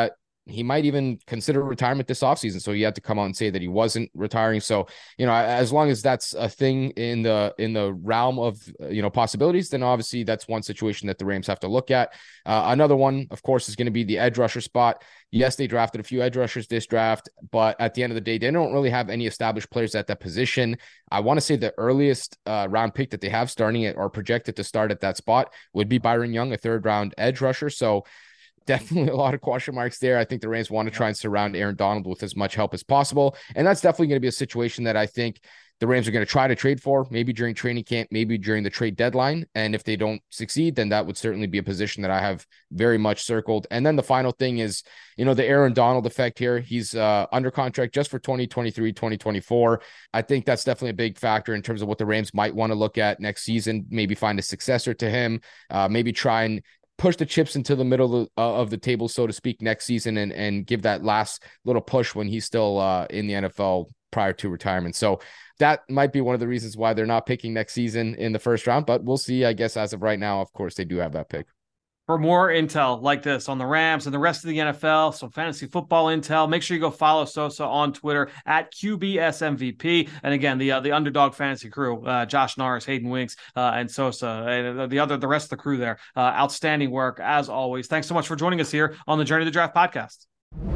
he might even consider retirement this offseason. So he had to come out and say that he wasn't retiring. So, as long as that's a thing in the realm of, possibilities, then obviously that's one situation that the Rams have to look at. Another one, of course, is going to be the edge rusher spot. Yes, they drafted a few edge rushers this draft, but at the end of the day, they don't really have any established players at that position. I want to say the earliest round pick that they have starting it or projected to start at that spot would be Byron Young, a 3rd round edge rusher. So definitely a lot of question marks there. I think the Rams want to try and surround Aaron Donald with as much help as possible. And that's definitely going to be a situation that I think the Rams are going to try to trade for, maybe during training camp, maybe during the trade deadline. And if they don't succeed, then that would certainly be a position that I have very much circled. And then the final thing is, the Aaron Donald effect here. He's under contract just for 2023, 2024. I think that's definitely a big factor in terms of what the Rams might want to look at next season, maybe find a successor to him, maybe try and push the chips into the middle of the table, so to speak, next season and give that last little push when he's still in the NFL prior to retirement. So that might be one of the reasons why they're not picking next season in the 1st round, but we'll see. I guess as of right now, of course, they do have that pick. For more intel like this on the Rams and the rest of the NFL, some fantasy football intel, make sure you go follow Sosa on Twitter at QBSMVP. And again, the Underdog Fantasy crew, Josh Norris, Hayden Winks, and Sosa, and the rest of the crew there. Outstanding work as always. Thanks so much for joining us here on the Journey to the Draft podcast.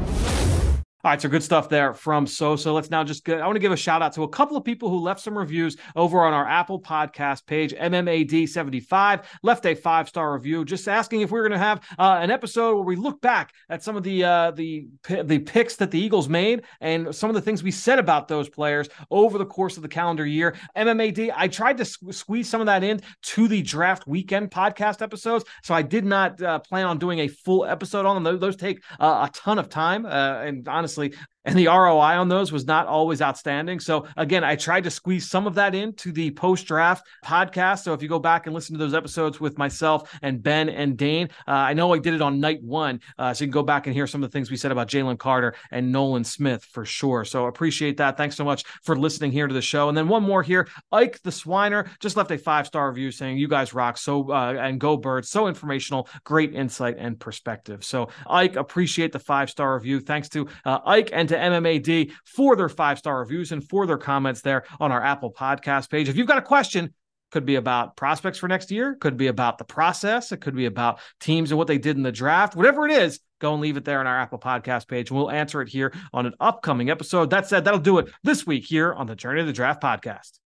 All right, so good stuff there from Sosa. Let's now I want to give a shout out to a couple of people who left some reviews over on our Apple podcast page. MMAD75 left a 5-star review, just asking if we were going to have an episode where we look back at some of the picks that the Eagles made and some of the things we said about those players over the course of the calendar year. MMAD, I tried to squeeze some of that in to the draft weekend podcast episodes, so I did not plan on doing a full episode on them. Those take a ton of time, and honestly, and the ROI on those was not always outstanding. So again, I tried to squeeze some of that into the post-draft podcast. So if you go back and listen to those episodes with myself and Ben and Dane, I know I did it on night 1. So you can go back and hear some of the things we said about Jalen Carter and Nolan Smith for sure. So appreciate that. Thanks so much for listening here to the show. And then one more here, Ike the Swiner just left a 5-star review saying, "You guys rock, so and go Birds, so informational, great insight and perspective." So Ike, appreciate the 5-star review. Thanks to Ike and to MMAD for their 5-star reviews and for their comments there on our Apple podcast page. If you've got a question, could be about prospects for next year, could be about the process, it could be about teams and what they did in the draft, whatever it is, go and leave it there on our Apple podcast page, and we'll answer it here on an upcoming episode. That said, that'll do it this week here on the Journey to the Draft podcast.